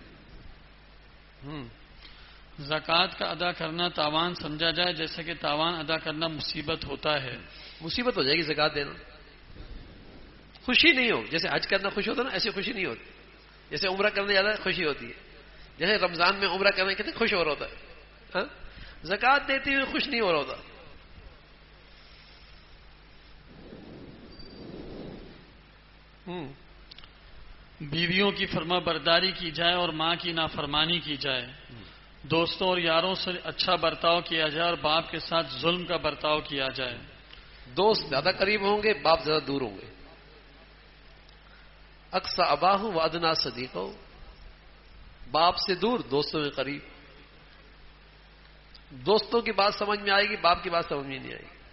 زکوٰۃ کا ادا کرنا تاوان سمجھا جائے جیسے کہ تاوان ادا کرنا مصیبت ہوتا ہے. مصیبت ہو جائے گی زکوٰۃ دینا. خوشی نہیں ہو، جیسے حج کرنا خوشی ہوتا ہے نا، ایسی خوشی نہیں ہوتی. جیسے عمرہ کرنے زیادہ خوشی ہوتی ہے، جیسے رمضان میں عمرہ کرنے کتنے خوش ہو رہا ہوتا ہے. ہاں، زکوٰۃ دیتے ہوئے خوش نہیں ہو رہا ہوتا. بیویوں کی فرما برداری کی جائے اور ماں کی نافرمانی کی جائے. دوستوں اور یاروں سے اچھا برتاؤ کیا جائے اور باپ کے ساتھ ظلم کا برتاؤ کیا جائے. دوست زیادہ قریب ہوں گے، باپ زیادہ دور ہوں گے. اقصا اباہ و ادنا صدیقہ، باپ سے دور دوستوں کے قریب. دوستوں کی بات سمجھ میں آئے گی، باپ کی بات سمجھ میں نہیں آئے گی.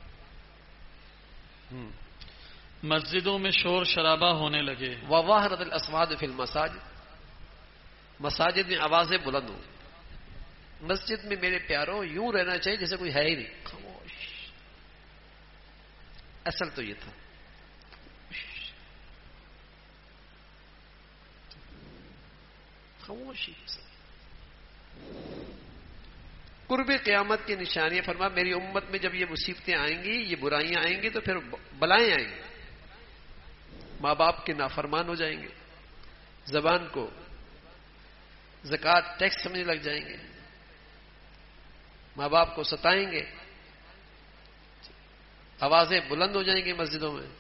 مسجدوں میں شور شرابہ ہونے لگے. وواہرت الاصوات فی المساجد، مساجد میں آوازیں بلند ہوں. مسجد میں میرے پیاروں یوں رہنا چاہیے جیسے کوئی ہے ہی نہیں، خاموش. اصل تو یہ تھا خاموشی. قرب قیامت کی نشانیاں فرما میری امت میں جب یہ مصیبتیں آئیں گی، یہ برائیاں آئیں گی تو پھر بلائیں آئیں گی. ماں باپ کے نافرمان ہو جائیں گے، زبان کو زکوٰۃ ٹیکس سمجھنے لگ جائیں گے، ماں باپ کو ستائیں گے، آوازیں بلند ہو جائیں گی مسجدوں میں.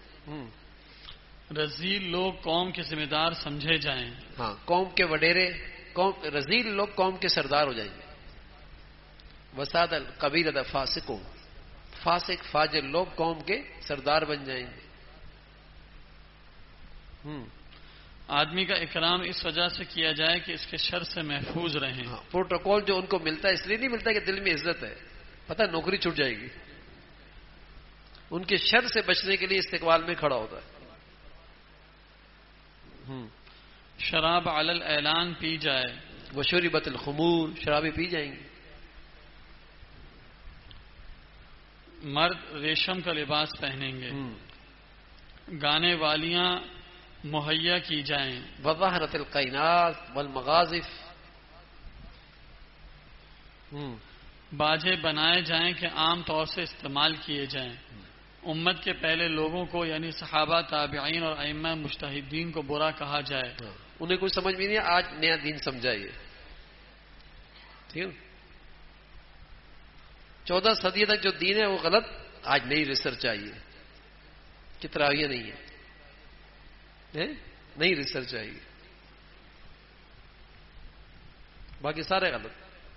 رذیل لوگ قوم کے ذمہ دار سمجھے جائیں. ہاں، قوم کے وڈیرے، رذیل لوگ قوم کے سردار ہو جائیں گے. وساد القبیلۃ فاسقوں، فاسق فاجر لوگ قوم کے سردار بن جائیں گے. آدمی کا اکرام اس وجہ سے کیا جائے کہ اس کے شر سے محفوظ رہیں. پروٹوکول جو ان کو ملتا ہے اس لیے نہیں ملتا کہ دل میں عزت ہے، پتہ نوکری چھوٹ جائے گی. ان کے شر سے بچنے کے لیے استقبال میں کھڑا ہوتا ہے. شراب علی الاعلان پی جائے. وشربت الخمور، شرابیں پی جائیں گی. مرد ریشم کا لباس پہنیں گے. گانے والیاں مہیا کی جائیں. وظہرت القینات والمغازف، باجے بنائے جائیں کہ عام طور سے استعمال کیے جائیں. امت کے پہلے لوگوں کو یعنی صحابہ، تابعین اور ائمہ مجتہدین کو برا کہا جائے. انہیں کچھ سمجھ میں نہیں ہے، آج نیا دین سمجھائیے. ٹھیک ہے، 14 صدی تک جو دین ہے وہ غلط، آج نئی ریسرچ آئی ہے. کتراویہ نہیں ہے، نئی ریسرچ آئی ہے، باقی سارے غلط.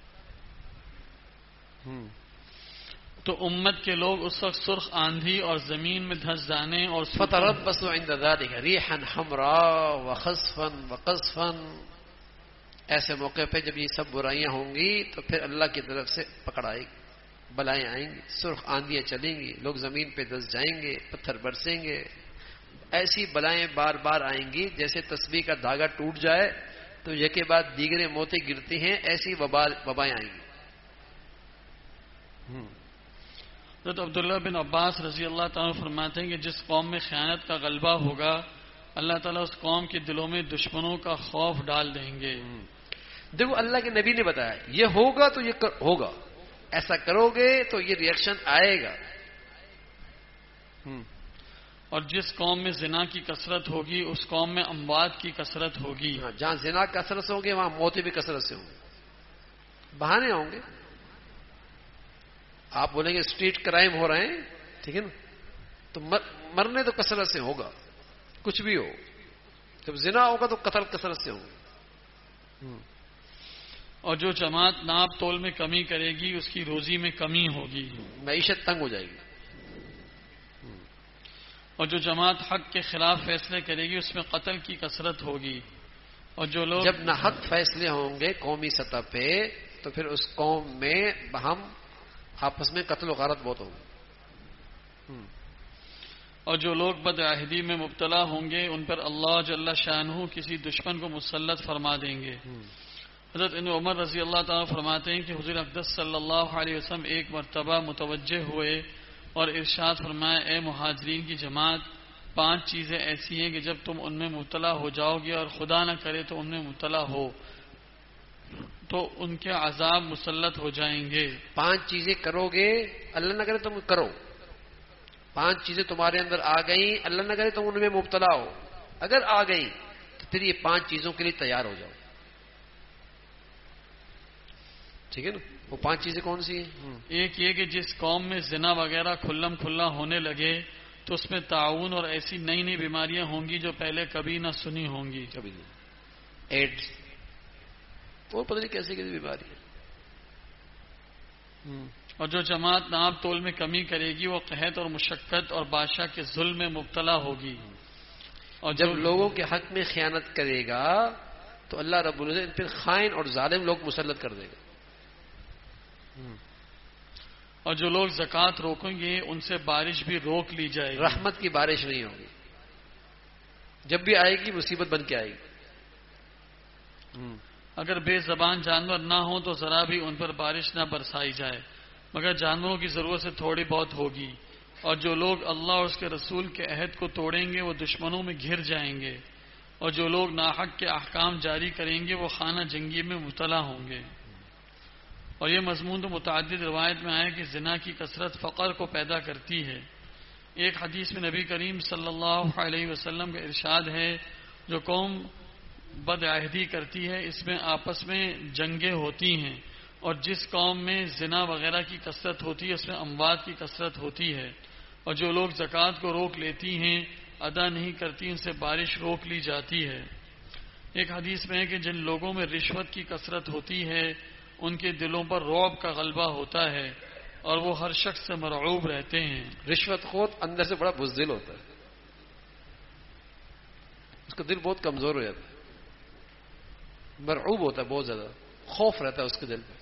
تو امت کے لوگ اس وقت سرخ آندھی اور زمین میں دھنس جانے اور فتربصوا عند ذلك ريحا حمراء وخسفا وقذفا، ایسے موقع پہ جب یہ سب برائیاں ہوں گی تو پھر اللہ کی طرف سے پکڑ آئے گی، بلائیں آئیں گی، سرخ آندیاں چلیں گی، لوگ زمین پہ دھنس جائیں گے، پتھر برسیں گے. ایسی بلائیں بار بار آئیں گی جیسے تسبیح کا دھاگا ٹوٹ جائے تو یکے بعد دیگرے موتیں گرتی ہیں، ایسی وبائیں آئیں گی. حضرت عبداللہ بن عباس رضی اللہ تعالیٰ فرماتے ہیں کہ جس قوم میں خیانت کا غلبہ ہوگا اللہ تعالیٰ اس قوم کے دلوں میں دشمنوں کا خوف ڈال دیں گے. دیکھو اللہ کے نبی نے بتایا یہ ہوگا تو یہ ہوگا، ایسا کرو گے تو یہ ریئیکشن آئے گا. اور جس قوم میں زنا کی کثرت ہوگی اس قوم میں اموات کی کثرت ہوگی. جہاں زنا کثرت سے ہوں گے وہاں موتیں بھی کثرت سے ہوں گی. بہانے ہوں گے. آپ بولیں گے اسٹریٹ کرائم ہو رہے ہیں، ٹھیک ہے نا، تو مرنے تو کثرت سے ہوگا، کچھ بھی ہو. جب زنا ہوگا تو قتل کثرت سے ہوگا. اور جو جماعت ناپ تول میں کمی کرے گی اس کی روزی میں کمی ہوگی، معیشت تنگ ہو جائے گی. اور جو جماعت حق کے خلاف فیصلے کرے گی اس میں قتل کی کثرت ہوگی. اور جو لوگ جب ناحق فیصلے ہوں گے قومی سطح پہ تو پھر اس قوم میں ہم آپس میں قتل و غارت بہت ہوگی. اور جو لوگ بدعہدی میں مبتلا ہوں گے ان پر اللہ جل شانہ کسی دشمن کو مسلط فرما دیں گے. حضرت ابن عمر رضی اللہ تعالیٰ فرماتے ہیں کہ حضور اقدس صلی اللہ علیہ وسلم ایک مرتبہ متوجہ ہوئے اور ارشاد فرمایا اے مہاجرین کی جماعت 5 چیزیں ایسی ہیں کہ جب تم ان میں مبتلا ہو جاؤ گے اور خدا نہ کرے تو ان میں مبتلا ہو تو ان کے عذاب مسلط ہو جائیں گے. 5 چیزیں کرو گے، اللہ نہ کرے تم کرو. 5 چیزیں تمہارے اندر آ گئیں، اللہ نہ کرے تم ان میں مبتلا ہو. اگر آ گئی تو پھر یہ 5 چیزوں کے لیے تیار ہو جاؤ. ٹھیک ہے نا. وہ 5 چیزیں کون سی ہیں؟ ایک یہ کہ جس قوم میں زنا وغیرہ کھلم کھلا ہونے لگے تو اس میں تعاون اور ایسی نئی نئی بیماریاں ہوں گی جو پہلے کبھی نہ سنی ہوں گی. کبھی نہیں. ایڈز وہ پتہ نہیں کیسی کیسی بیماری ہے. اور جو جماعت ناپ تول میں کمی کرے گی وہ قحط اور مشقت اور بادشاہ کے ظلم میں مبتلا ہوگی. اور جب لوگوں کے حق میں خیانت کرے گا تو اللہ رب العزت ان پہ خائن اور ظالم لوگ مسلط کر دے گا. اور جو لوگ زکوٰۃ روکیں گے ان سے بارش بھی روک لی جائے گی. رحمت کی بارش نہیں ہوگی. جب بھی آئے گی مصیبت بن کے آئے گی. اگر بے زبان جانور نہ ہوں تو ذرا بھی ان پر بارش نہ برسائی جائے مگر جانوروں کی ضرورت سے تھوڑی بہت ہوگی. اور جو لوگ اللہ اور اس کے رسول کے عہد کو توڑیں گے وہ دشمنوں میں گھر جائیں گے. اور جو لوگ ناحق کے احکام جاری کریں گے وہ خانہ جنگی میں مبتلا ہوں گے. اور یہ مضمون تو متعدد روایت میں آیا کہ زنا کی کثرت فقر کو پیدا کرتی ہے. ایک حدیث میں نبی کریم صلی اللہ علیہ وسلم کا ارشاد ہے جو قوم بدعہدی کرتی ہے اس میں آپس میں جنگیں ہوتی ہیں اور جس قوم میں زنا وغیرہ کی کثرت ہوتی ہے اس میں اموات کی کثرت ہوتی ہے. اور جو لوگ زکوٰۃ کو روک لیتی ہیں ادا نہیں کرتی ان سے بارش روک لی جاتی ہے. ایک حدیث میں ہے کہ جن لوگوں میں رشوت کی کثرت ہوتی ہے ان کے دلوں پر رعب کا غلبہ ہوتا ہے اور وہ ہر شخص سے مرعوب رہتے ہیں. رشوت خود اندر سے بڑا بزدل ہوتا ہے، اس کا دل بہت کمزور ہو جاتا ہے، مرعوب ہوتا ہے، بہت زیادہ خوف رہتا ہے اس کے دل میں.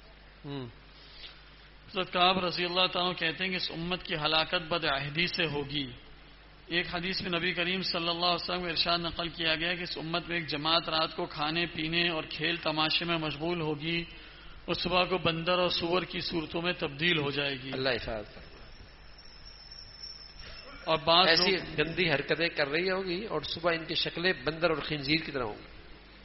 حضرت کعب رضی اللہ تعالیٰ کہتے ہیں کہ اس امت کی ہلاکت بدعہدی سے ہوگی. ایک حدیث میں نبی کریم صلی اللہ علیہ وسلم کا ارشاد نقل کیا گیا کہ اس امت میں ایک جماعت رات کو کھانے پینے اور کھیل تماشے میں مشغول ہوگی اور صبح کو بندر اور سور کی صورتوں میں تبدیل ہو جائے گی. اللہ حفاظت. اور بعض ایسی گندی حرکتیں کر رہی ہوگی اور صبح ان کی شکلیں بندر اور خنزیر کی طرح ہوں گی.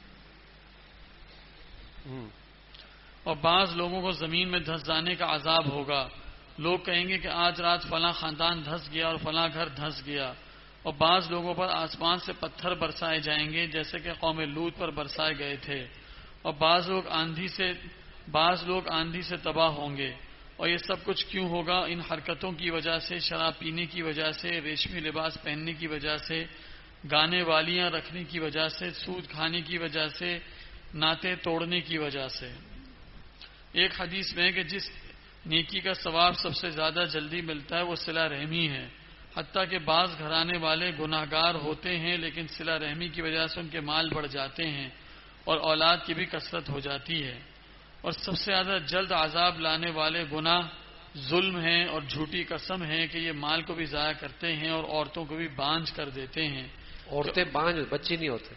اور بعض لوگوں کو زمین میں دھس جانے کا عذاب ہوگا. لوگ کہیں گے کہ آج رات فلاں خاندان دھس گیا اور فلاں گھر دھس گیا. اور بعض لوگوں پر آسمان سے پتھر برسائے جائیں گے جیسے کہ قوم لوط پر برسائے گئے تھے. اور بعض لوگ آندھی سے تباہ ہوں گے. اور یہ سب کچھ کیوں ہوگا؟ ان حرکتوں کی وجہ سے، شراب پینے کی وجہ سے، ریشمی لباس پہننے کی وجہ سے، گانے والیاں رکھنے کی وجہ سے، سود کھانے کی وجہ سے، ناطے توڑنے کی وجہ سے. ایک حدیث میں ہے کہ جس نیکی کا ثواب سب سے زیادہ جلدی ملتا ہے وہ صلہ رحمی ہے. حتیٰ کہ بعض گھرانے والے گناہ گار ہوتے ہیں لیکن صلہ رحمی کی وجہ سے ان کے مال بڑھ جاتے ہیں اور اولاد کی بھی کثرت ہو جاتی ہے. اور سب سے زیادہ جلد عذاب لانے والے گناہ ظلم ہیں اور جھوٹی قسم ہے کہ یہ مال کو بھی ضائع کرتے ہیں اور عورتوں کو بھی بانجھ کر دیتے ہیں. عورتیں بانجھ، بچے نہیں ہوتے.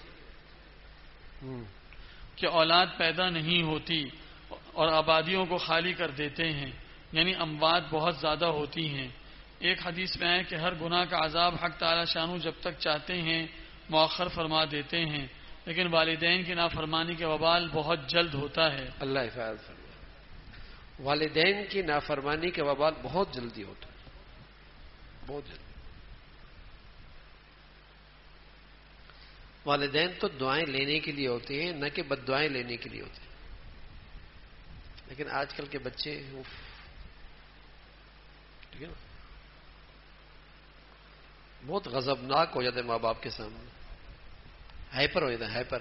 کہ اولاد پیدا نہیں ہوتی اور آبادیوں کو خالی کر دیتے ہیں. یعنی اموات بہت زیادہ ہوتی ہیں۔ ایک حدیث میں ہے کہ ہر گناہ کا عذاب حق تعالی شانو جب تک چاہتے ہیں مؤخر فرما دیتے ہیں، لیکن والدین کی نافرمانی کے وبال بہت جلد ہوتا ہے۔ اللہ حفاظت فرمائے۔ والدین کی نافرمانی کے وبال بہت جلدی ہوتا ہے، بہت جلدی۔ والدین تو دعائیں لینے کے لیے ہوتے ہیں، نہ کہ بد دعائیں لینے کے لیے ہوتے ہیں، لیکن آج کل کے بچے ٹھیک ہے نا، بہت غضبناک ہو جاتے ہیں ماں باپ کے سامنے، ہائپر ہو جاتے ہیں، ہائپر۔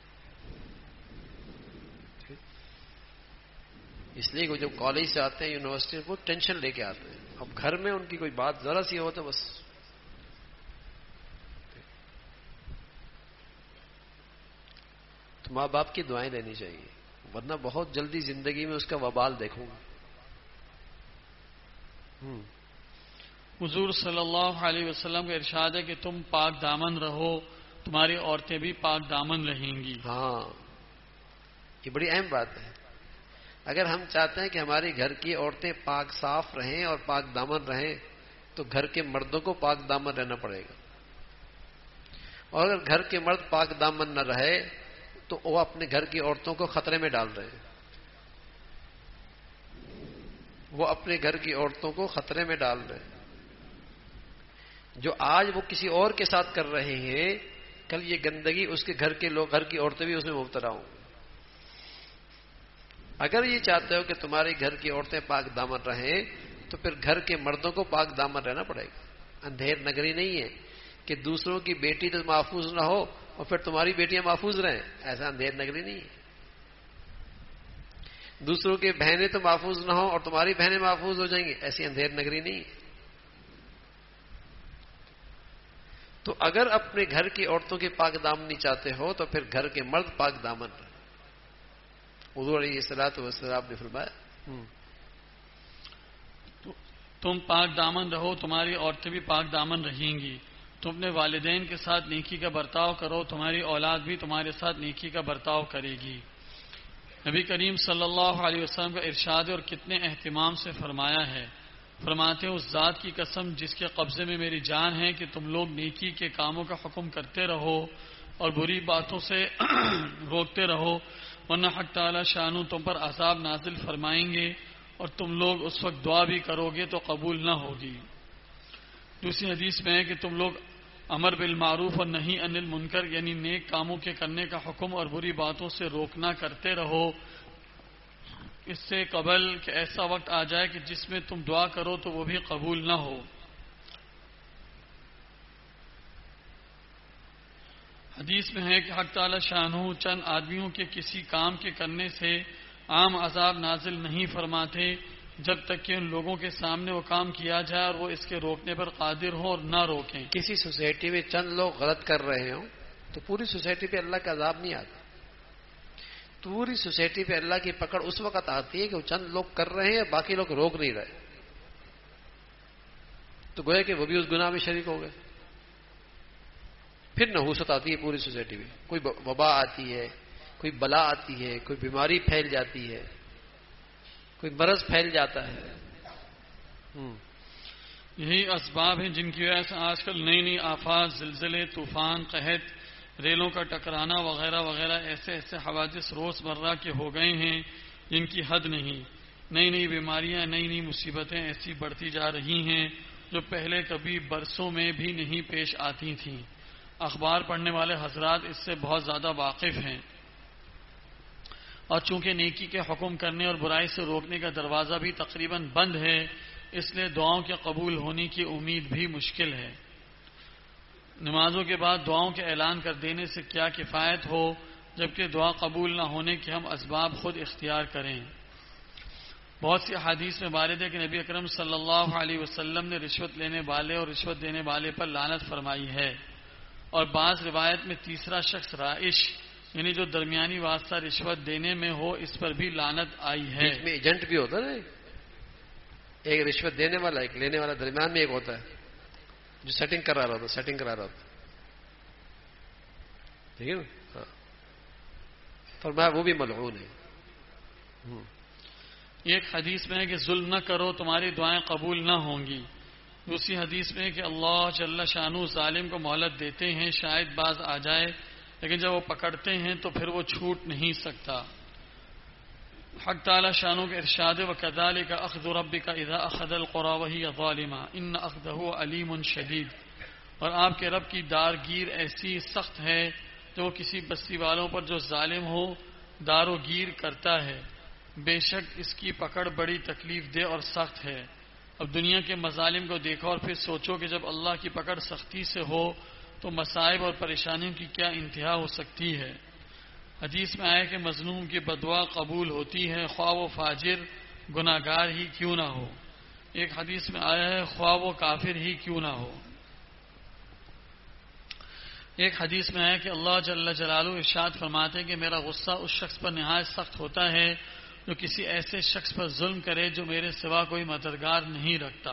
اس لیے کہ جب کالج سے آتے ہیں یونیورسٹی میں بہت ٹینشن لے کے آتے ہیں، اب گھر میں ان کی کوئی بات ذرا سی ہو تو بس تو ماں باپ کی دعائیں لینی چاہیے، ورنہ بہت جلدی زندگی میں اس کا وبال دیکھوں گا۔ حضور صلی اللہ علیہ وسلم کا ارشاد ہے کہ تم پاک دامن رہو، تمہاری عورتیں بھی پاک دامن رہیں گی۔ ہاں، یہ بڑی اہم بات ہے۔ اگر ہم چاہتے ہیں کہ ہماری گھر کی عورتیں پاک صاف رہیں اور پاک دامن رہیں تو گھر کے مردوں کو پاک دامن رہنا پڑے گا، اور اگر گھر کے مرد پاک دامن نہ رہے تو وہ اپنے گھر کی عورتوں کو خطرے میں ڈال رہے ہیں، وہ اپنے گھر کی عورتوں کو خطرے میں ڈال رہے ہیں۔ جو آج وہ کسی اور کے ساتھ کر رہے ہیں، کل یہ گندگی اس کے گھر کے لوگ، گھر کی عورتیں بھی اس میں مبتلا ہوں۔ اگر یہ چاہتے ہو کہ تمہاری گھر کی عورتیں پاک دامن رہیں تو پھر گھر کے مردوں کو پاک دامن رہنا پڑے گا۔ اندھیر نگری نہیں ہے کہ دوسروں کی بیٹی تو محفوظ نہ ہو اور پھر تمہاری بیٹیاں محفوظ رہیں، ایسا اندھیر نگری نہیں ہے۔ دوسروں کی بہنیں تو محفوظ نہ ہو اور تمہاری بہنیں محفوظ ہو جائیں گی، ایسی اندھیر نگری نہیں ہے۔ تو اگر اپنے گھر کی عورتوں کی پاک دامنی چاہتے ہو تو پھر گھر کے مرد پاک دامن رہیں۔ حضور علیہ الصلوۃ والسلام نے فرمایا تم پاک دامن رہو، تمہاری عورتیں بھی پاک دامن رہیں گی۔ تم اپنے والدین کے ساتھ نیکی کا برتاؤ کرو، تمہاری اولاد بھی تمہارے ساتھ نیکی کا برتاؤ کرے گی۔ نبی کریم صلی اللہ علیہ وسلم کا ارشاد ہے اور کتنے اہتمام سے فرمایا ہے، فرماتے ہیں اس ذات کی قسم جس کے قبضے میں میری جان ہے کہ تم لوگ نیکی کے کاموں کا حکم کرتے رہو اور بری باتوں سے روکتے رہو، ورنہ حق تعالی شانو تم پر عذاب نازل فرمائیں گے اور تم لوگ اس وقت دعا بھی کرو گے تو قبول نہ ہوگی۔ دوسری حدیث میں ہے کہ تم لوگ امر بالمعروف اور نہی عن المنکر یعنی نیک کاموں کے کرنے کا حکم اور بری باتوں سے روکنا کرتے رہو، اس سے قبل کہ ایسا وقت آ جائے کہ جس میں تم دعا کرو تو وہ بھی قبول نہ ہو۔ حدیث میں ہے کہ حق تعالی شانہ چند آدمیوں کے کسی کام کے کرنے سے عام عذاب نازل نہیں فرماتے جب تک کہ ان لوگوں کے سامنے وہ کام کیا جائے اور وہ اس کے روکنے پر قادر ہوں اور نہ روکیں۔ کسی سوسائٹی میں چند لوگ غلط کر رہے ہوں تو پوری سوسائٹی پہ اللہ کا عذاب نہیں آتا، پوری سوسائٹی پہ اللہ کی پکڑ اس وقت آتی ہے کہ وہ چند لوگ کر رہے ہیں باقی لوگ روک نہیں رہے، تو گویا کہ وہ بھی اس گناہ میں شریک ہو گئے۔ پھر نحوست آتی ہے پوری سوسائٹی میں، کوئی وبا آتی ہے، کوئی بلا آتی ہے، کوئی بیماری پھیل جاتی ہے، کوئی مرض پھیل جاتا ہے۔ یہی اسباب ہیں جن کی وجہ سے آج کل نئی نئی آفات، زلزلے، طوفان، قحط، ریلوں کا ٹکرانا وغیرہ وغیرہ ایسے ایسے حوادث روز مرہ کے ہو گئے ہیں جن کی حد نہیں۔ نئی نئی بیماریاں، نئی نئی مصیبتیں ایسی بڑھتی جا رہی ہیں جو پہلے کبھی برسوں میں بھی نہیں پیش آتی تھیں۔ اخبار پڑھنے والے حضرات اس سے بہت زیادہ واقف ہیں، اور چونکہ نیکی کے حکم کرنے اور برائی سے روکنے کا دروازہ بھی تقریباً بند ہے، اس لیے دعاؤں کے قبول ہونے کی امید بھی مشکل ہے۔ نمازوں کے بعد دعاؤں کے اعلان کر دینے سے کیا کفایت ہو جبکہ دعا قبول نہ ہونے کے ہم اسباب خود اختیار کریں۔ بہت سی احادیث میں وارد ہے کہ نبی اکرم صلی اللہ علیہ وسلم نے رشوت لینے والے اور رشوت دینے والے پر لعنت فرمائی ہے، اور بعض روایت میں تیسرا شخص رائش یعنی جو درمیانی واسطہ رشوت دینے میں ہو اس پر بھی لعنت آئی ہے۔ بیچ میں ایجنٹ بھی ہوتا ہے نا، ایک رشوت دینے والا ایک لینے والا، درمیان میں ایک ہوتا ہے جو سیٹنگ کرا رہا ہوتا، سیٹنگ کرا رہا ہوتا، ٹھیک ہے نا؟ ہاں، فرمایا وہ بھی ملعون ہے۔ ایک حدیث میں ہے کہ ظلم نہ کرو تمہاری دعائیں قبول نہ ہوں گی. دوسری حدیث میں ہے کہ اللہ جل شانہ ظالم کو مہلت دیتے ہیں شاید باز آ جائے، لیکن جب وہ پکڑتے ہیں تو پھر وہ چھوٹ نہیں سکتا. حق تعالی شانہ کے ارشاد وَكَذَلِكَ أَخْذُ رَبِّكَ إِذَا أَخَذَ الْقُرَىٰ وَهِيَ ظَالِمَةٌ إِنَّ أَخْذَهُ عَلِيمٌ شَدِيدٌ. اور آپ کے رب کی دارگیر ایسی سخت ہے جو وہ کسی بستی والوں پر جو ظالم ہو دار و گیر کرتا ہے، بے شک اس کی پکڑ بڑی تکلیف دہ اور سخت ہے. اب دنیا کے مظالم کو دیکھو اور پھر سوچو کہ جب اللہ کی پکڑ سختی سے ہو تو مصائب اور پریشانیوں کی کیا انتہا ہو سکتی ہے. حدیث میں آیا کہ مظلوم کی بدعا قبول ہوتی ہے خواہ وہ فاجر گناہ گار ہی کیوں نہ ہو. ایک حدیث میں آیا ہے خواہ وہ کافر ہی کیوں نہ ہو. ایک حدیث میں ہے کہ اللہ جل جلالہ ارشاد فرماتے ہیں کہ میرا غصہ اس شخص پر نہایت سخت ہوتا ہے جو کسی ایسے شخص پر ظلم کرے جو میرے سوا کوئی مددگار نہیں رکھتا.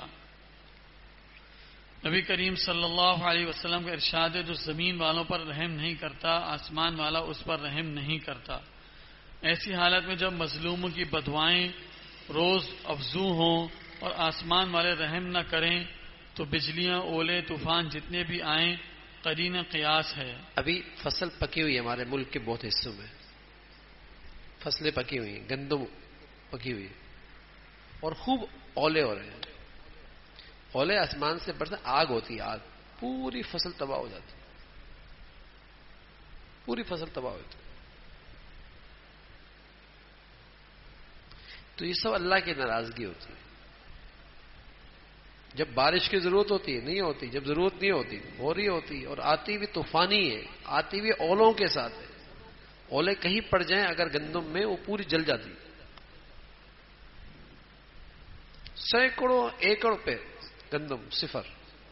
نبی کریم صلی اللہ علیہ وسلم کا ارشاد ہے جو زمین والوں پر رحم نہیں کرتا آسمان والا اس پر رحم نہیں کرتا. ایسی حالت میں جب مظلوموں کی بدوائیں روز افزوں ہوں اور آسمان والے رحم نہ کریں تو بجلیاں اولے طوفان جتنے بھی آئیں قرین قیاس ہے. ابھی فصل پکی ہوئی ہے ہمارے ملک کے بہت حصوں میں، فصلیں پکی ہوئی ہیں، گندم پکی ہوئی ہے اور خوب اولے ہو رہے ہیں. اولے آسمان سے برسے، آگ ہوتی ہے، آگ پوری فصل تباہ ہو جاتی، پوری فصل تباہ ہو جاتی. تو یہ سب اللہ کی ناراضگی ہوتی ہے. جب بارش کی ضرورت ہوتی ہے نہیں ہوتی، جب ضرورت نہیں ہوتی ہو رہی ہوتی، اور آتی بھی طوفانی ہے، آتی بھی اولوں کے ساتھ ہے. اولے کہیں پڑ جائیں اگر گندم میں وہ پوری جل جاتی، سینکڑوں ایکڑ پہ گندم صفر.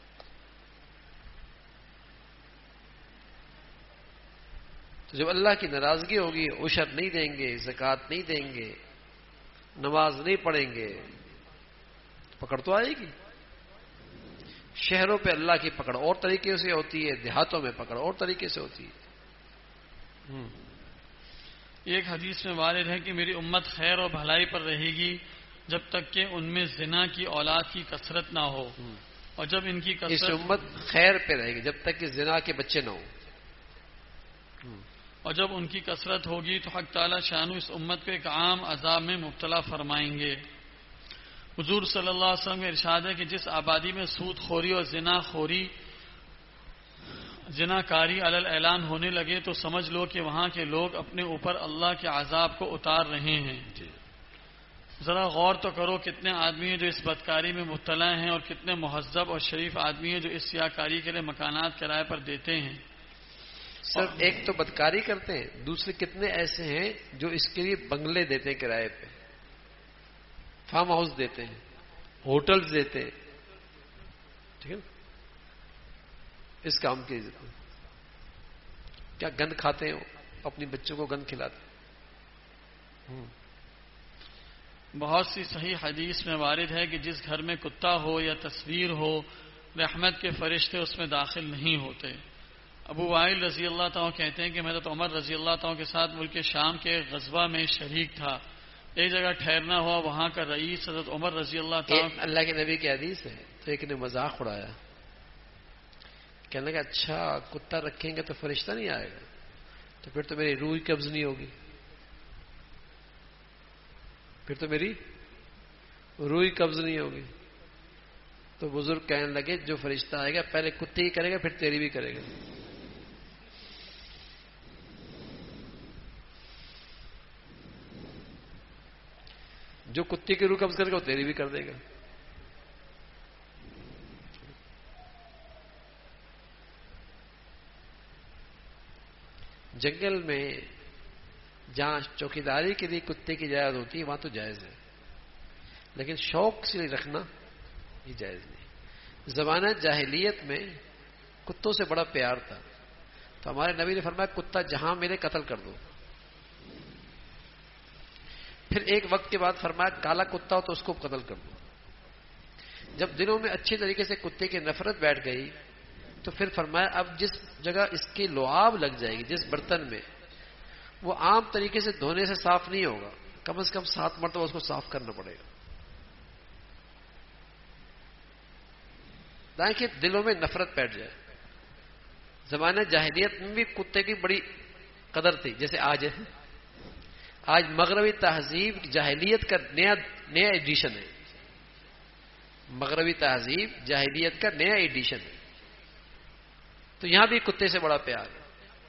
تو جب اللہ کی ناراضگی ہوگی عشر نہیں دیں گے، زکوٰۃ نہیں دیں گے، نماز نہیں پڑھیں گے، پکڑ تو آئے گی. شہروں پہ اللہ کی پکڑ اور طریقے سے ہوتی ہے، دیہاتوں میں پکڑ اور طریقے سے ہوتی ہے. ایک حدیث میں وارد ہے کہ میری امت خیر اور بھلائی پر رہے گی جب تک کہ ان میں زنا کی اولاد کی کثرت نہ ہو، اور جب ان کی اس امت خیر پہ رہے گی جب تک کہ زنا کے بچے نہ ہوں، اور جب ان کی کثرت ہوگی تو حق تعالی شانو اس امت کو ایک عام عذاب میں مبتلا فرمائیں گے. حضور صلی اللہ علیہ وسلم کا ارشاد ہے کہ جس آبادی میں سود خوری اور زنا کاری علی اعلان ہونے لگے تو سمجھ لو کہ وہاں کے لوگ اپنے اوپر اللہ کے عذاب کو اتار رہے ہیں. ذرا غور تو کرو کتنے آدمی ہیں جو اس بدکاری میں مبتلا ہیں اور کتنے مہذب اور شریف آدمی ہیں جو اس سیاہکاری کے لیے مکانات کرائے پر دیتے ہیں. سر ایک تو بدکاری کرتے ہیں، دوسرے کتنے ایسے ہیں جو اس کے لیے بنگلے دیتے ہیں کرائے پہ، فارم ہاؤس دیتے ہیں، ہوٹلز دیتے ہیں. ٹھیک ہے، اس کام کی عزت میں کیا گند کھاتے ہیں، اپنی بچوں کو گند کھلاتے ہیں. بہت سی صحیح حدیث میں وارد ہے کہ جس گھر میں کتا ہو یا تصویر ہو رحمت کے فرشتے اس میں داخل نہیں ہوتے. ابو وائل رضی اللہ تعالیٰ کہتے ہیں کہ حضرت عمر رضی اللہ تعالیٰ کے ساتھ ملک شام کے غزوہ میں شریک تھا. ایک جگہ ٹھہرنا ہوا، وہاں کا رئیس حضرت عمر رضی اللہ تعالیٰ اللہ کے نبی کی حدیث ہے. تو ایک نے مذاق اڑایا، کہنے لگا اچھا کتا رکھیں گے تو فرشتہ نہیں آئے گا، تو پھر تو میری روح قبض نہیں ہوگی، پھر تو میری روح قبض نہیں ہوگی. تو بزرگ کہنے لگے جو فرشتہ آئے گا پہلے کتے ہی کرے گا پھر تیری بھی کرے گا. جو کتے کی روح قبض کرے گا وہ تیری بھی کر دے گا. جنگل میں جہاں چوکیداری کے لیے کتے کی اجازت ہوتی ہے وہاں تو جائز ہے، لیکن شوق سے رکھنا یہ جائز نہیں. زمانہ جاہلیت میں کتوں سے بڑا پیار تھا، تو ہمارے نبی نے فرمایا کتا جہاں ملے قتل کر دو. پھر ایک وقت کے بعد فرمایا کالا کتا ہو تو اس کو قتل کر دو. جب دلوں میں اچھی طریقے سے کتے کی نفرت بیٹھ گئی تو پھر فرمایا اب جس جگہ اس کی لعاب لگ جائے گی، جس برتن میں، وہ عام طریقے سے دھونے سے صاف نہیں ہوگا، کم از کم 7 مرتبہ اس کو صاف کرنا پڑے گا تاکہ دلوں میں نفرت بیٹھ جائے. زمانہ جاہلیت میں بھی کتے کی بڑی قدر تھی جیسے آج ہے. آج مغربی تہذیب جاہلیت کا نیا ایڈیشن ہے. مغربی تہذیب جاہلیت کا نیا ایڈیشن ہے. تو یہاں بھی کتے سے بڑا پیار ہے.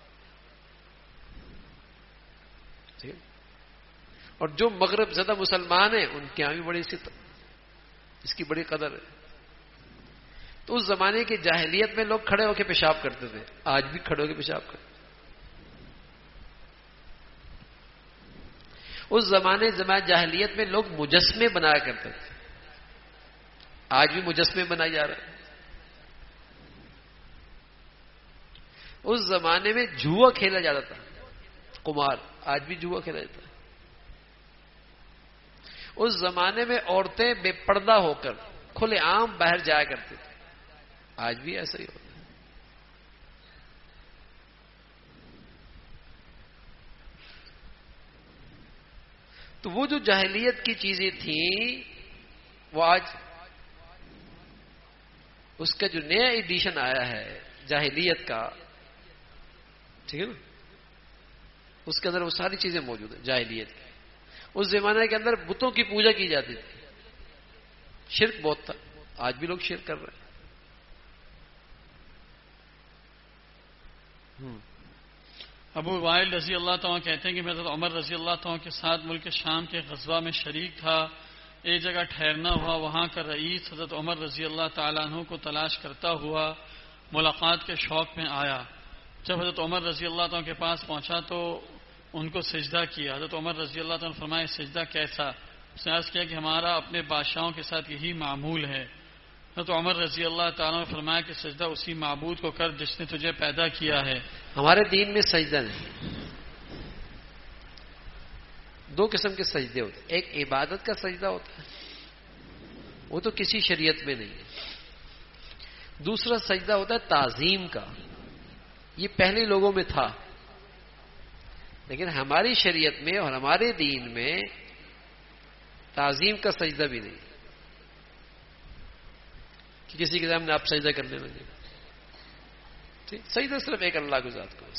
ٹھیک. اور جو مغرب زدہ مسلمان ہیں ان کے یہاں بھی بڑی اس کی بڑی قدر ہے. تو اس زمانے کی جاہلیت میں لوگ کھڑے ہو کے پیشاب کرتے تھے, آج بھی کھڑے ہو کے پیشاب کرتے. اس زمانے جاہلیت میں لوگ مجسمے بنایا کرتے تھے, آج بھی مجسمے بنائے جا رہے ہیں. اس زمانے میں جوا کھیلا جاتا تھا, قمار, آج بھی جوا کھیلا جاتا ہے. اس زمانے میں عورتیں بے پردہ ہو کر کھلے عام باہر جایا کرتے تھے, آج بھی ایسا ہی ہوتا ہے. تو وہ جو جاہلیت کی چیزیں تھیں وہ آج اس کا جو نیا ایڈیشن آیا ہے جاہلیت کا, ٹھیک ہے نا, اس کے اندر وہ ساری چیزیں موجود ہیں جاہلیت کی. اس زمانے کے اندر بتوں کی پوجا کی جاتی تھی, شرک بہت تھا, آج بھی لوگ شرک کر رہے ہیں. ابو وائل رضی اللہ تعالیٰ کہتے ہیں کہ میں حضرت عمر رضی اللہ تعالیٰ کے ساتھ ملک شام کے غزوہ میں شریک تھا. ایک جگہ ٹھہرنا ہوا, وہاں کا رئیس حضرت عمر رضی اللہ تعالیٰ عنہ کو تلاش کرتا ہوا ملاقات کے شوق میں آیا. جب حضرت عمر رضی اللہ تعالیٰ کے پاس پہنچا تو ان کو سجدہ کیا. حضرت عمر رضی اللہ تعالیٰ نے فرمایا سجدہ کیسا؟ اس نے عرض کیا کہ ہمارا اپنے بادشاہوں کے ساتھ یہی معمول ہے. حضرت عمر رضی اللہ تعالیٰ نے فرمایا کہ سجدہ اسی معبود کو کر جس نے تجھے پیدا کیا ہے. ہمارے دین میں سجدہ نہیں, دو قسم کے سجدے ہوتے ہیں. ایک عبادت کا سجدہ ہوتا ہے, وہ تو کسی شریعت میں نہیں ہے. دوسرا سجدہ ہوتا ہے تعظیم کا, یہ پہلے لوگوں میں تھا, لیکن ہماری شریعت میں اور ہمارے دین میں تعظیم کا سجدہ بھی نہیں کہ کسی کے سامنے آپ سجدہ کرنے لگے. سجدہ صرف ایک اللہ کو ذات کو.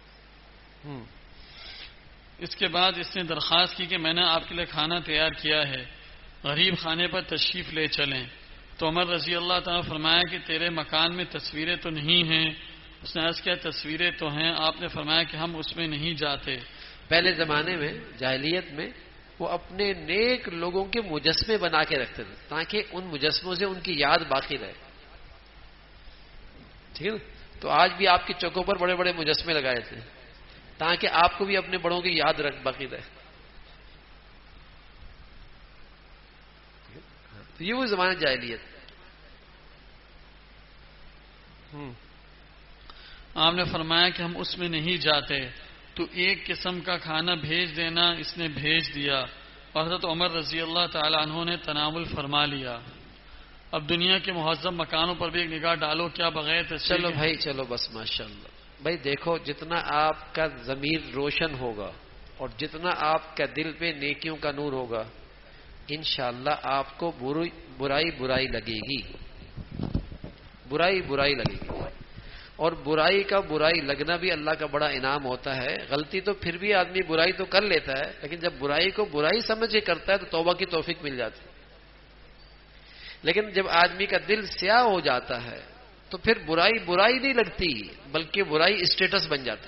اس کے بعد اس نے درخواست کی کہ میں نے آپ کے لیے کھانا تیار کیا ہے, غریب خانے پر تشریف لے چلیں. تو عمر رضی اللہ تعالیٰ نے فرمایا کہ تیرے مکان میں تصویریں تو نہیں ہیں؟ اس نے عرض کیا تصویریں تو ہیں. آپ نے فرمایا کہ ہم اس میں نہیں جاتے. پہلے زمانے میں جاہلیت میں وہ اپنے نیک لوگوں کے مجسمے بنا کے رکھتے تھے تاکہ ان مجسموں سے ان کی یاد باقی رہے. ٹھیک ہے نا. تو آج بھی آپ کی چوکوں پر بڑے بڑے مجسمے لگائے تھے تاکہ آپ کو بھی اپنے بڑوں کی یاد باقی رہے. تو یہ وہ زمانہ جاہلیت. آپ نے فرمایا کہ ہم اس میں نہیں جاتے. تو ایک قسم کا کھانا بھیج دینا. اس نے بھیج دیا اور حضرت عمر رضی اللہ تعالی عنہ نے تناول فرما لیا. اب دنیا کے مہذب مکانوں پر بھی ایک نگاہ ڈالو, کیا بغیر چلو بھائی چلو بس ماشاءاللہ بھائی. دیکھو جتنا آپ کا ضمیر روشن ہوگا اور جتنا آپ کا دل پہ نیکیوں کا نور ہوگا انشاءاللہ آپ کو برائی لگے گی, برائی لگے گی. اور برائی کا برائی لگنا بھی اللہ کا بڑا انعام ہوتا ہے. غلطی تو پھر بھی آدمی برائی تو کر لیتا ہے, لیکن جب برائی کو برائی سمجھ کے کرتا ہے تو توبہ کی توفیق مل جاتی ہے. لیکن جب آدمی کا دل سیاہ ہو جاتا ہے تو پھر برائی نہیں لگتی بلکہ برائی اسٹیٹس بن جاتی.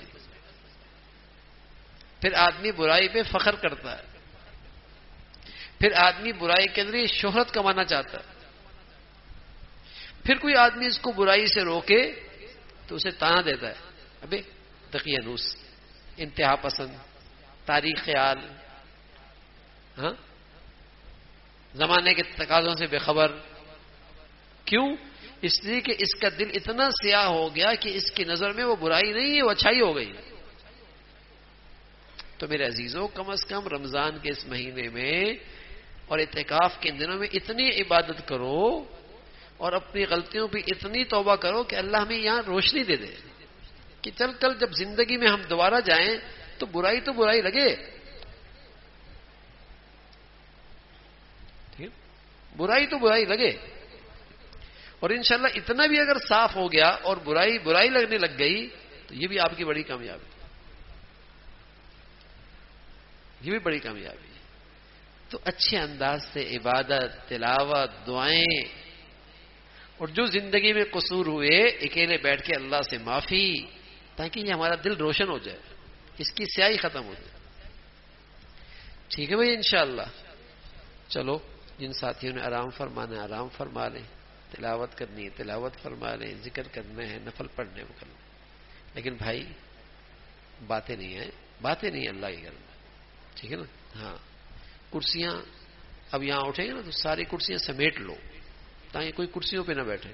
پھر آدمی برائی پہ فخر کرتا ہے, پھر آدمی برائی کے ذریعے شہرت کمانا چاہتا ہے. پھر کوئی آدمی اس کو برائی سے روکے تو اسے تانا دیتا ہے, ابے دقیانوس, انتہا پسند, تاریخ خیال, ہاں زمانے کے تقاضوں سے بے خبر. کیوں؟ اس لیے کہ اس کا دل اتنا سیاہ ہو گیا کہ اس کی نظر میں وہ برائی نہیں ہے, وہ اچھائی ہو گئی. تو میرے عزیزوں, کم از کم رمضان کے اس مہینے میں اور اعتکاف کے دنوں میں اتنی عبادت کرو اور اپنی غلطیوں پہ اتنی توبہ کرو کہ اللہ ہمیں یہاں روشنی دے دے کہ چل کل جب زندگی میں ہم دوبارہ جائیں تو برائی لگے. برائی تو برائی لگے. اور انشاءاللہ اتنا بھی اگر صاف ہو گیا اور برائی لگنے لگ گئی تو یہ بھی آپ کی بڑی کامیابی، یہ بھی بڑی کامیابی ہے. تو اچھے انداز سے عبادت، تلاوت، دعائیں، اور جو زندگی میں قصور ہوئے اکیلے بیٹھ کے اللہ سے معافی، تاکہ یہ ہمارا دل روشن ہو جائے، اس کی سیاہی ختم ہو جائے. ٹھیک ہے بھائی انشاءاللہ. چلو جن ساتھیوں نے آرام فرمانا ہے آرام فرما لیں، تلاوت کرنی ہے تلاوت فرما لیں، ذکر کرنا ہے نفل پڑھنے وہ کر لیں. لیکن بھائی باتیں نہیں ہیں، باتیں نہیں اللہ کے گھر میں. ٹھیک ہے نا؟ ہاں کرسیاں اب یہاں اٹھیں گے نا تو ساری کرسیاں سمیٹ لو تاکہ کوئی کرسیوں پہ نہ بیٹھے.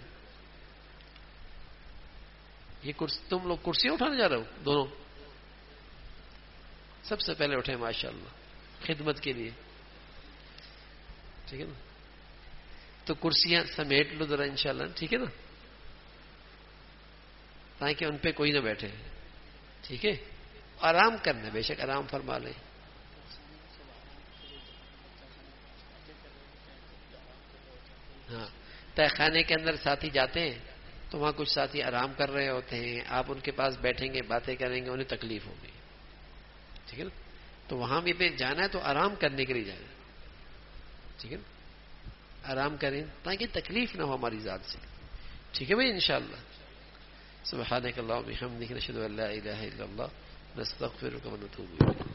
یہ تم لوگ کرسیاں اٹھانے جا رہے ہو دونوں؟ سب سے پہلے اٹھے ماشاءاللہ خدمت کے لیے. ٹھیک ہے نا؟ تو کرسیاں سمیٹ لو ذرا انشاءاللہ. ٹھیک ہے نا؟ تاکہ ان پہ کوئی نہ بیٹھے. ٹھیک ہے؟ آرام کرنا بے شک آرام فرما لیں. ہاں تہ خانے کے اندر ساتھی جاتے ہیں تو وہاں کچھ ساتھی آرام کر رہے ہوتے ہیں، آپ ان کے پاس بیٹھیں گے باتیں کریں گے انہیں تکلیف ہوگی. ٹھیک ہے نا؟ تو وہاں بھی پہ جانا ہے تو آرام کرنے کے لیے جانا. ٹھیک ہے نا؟ آرام کریں تاکہ تکلیف نہ ہو ہماری ذات سے. ٹھیک ہے بھائی انشاءاللہ. سبحانک اللہم وبحمدک نشہد ان لا الہ الا اللہ نستغفرک ونتوب الیک.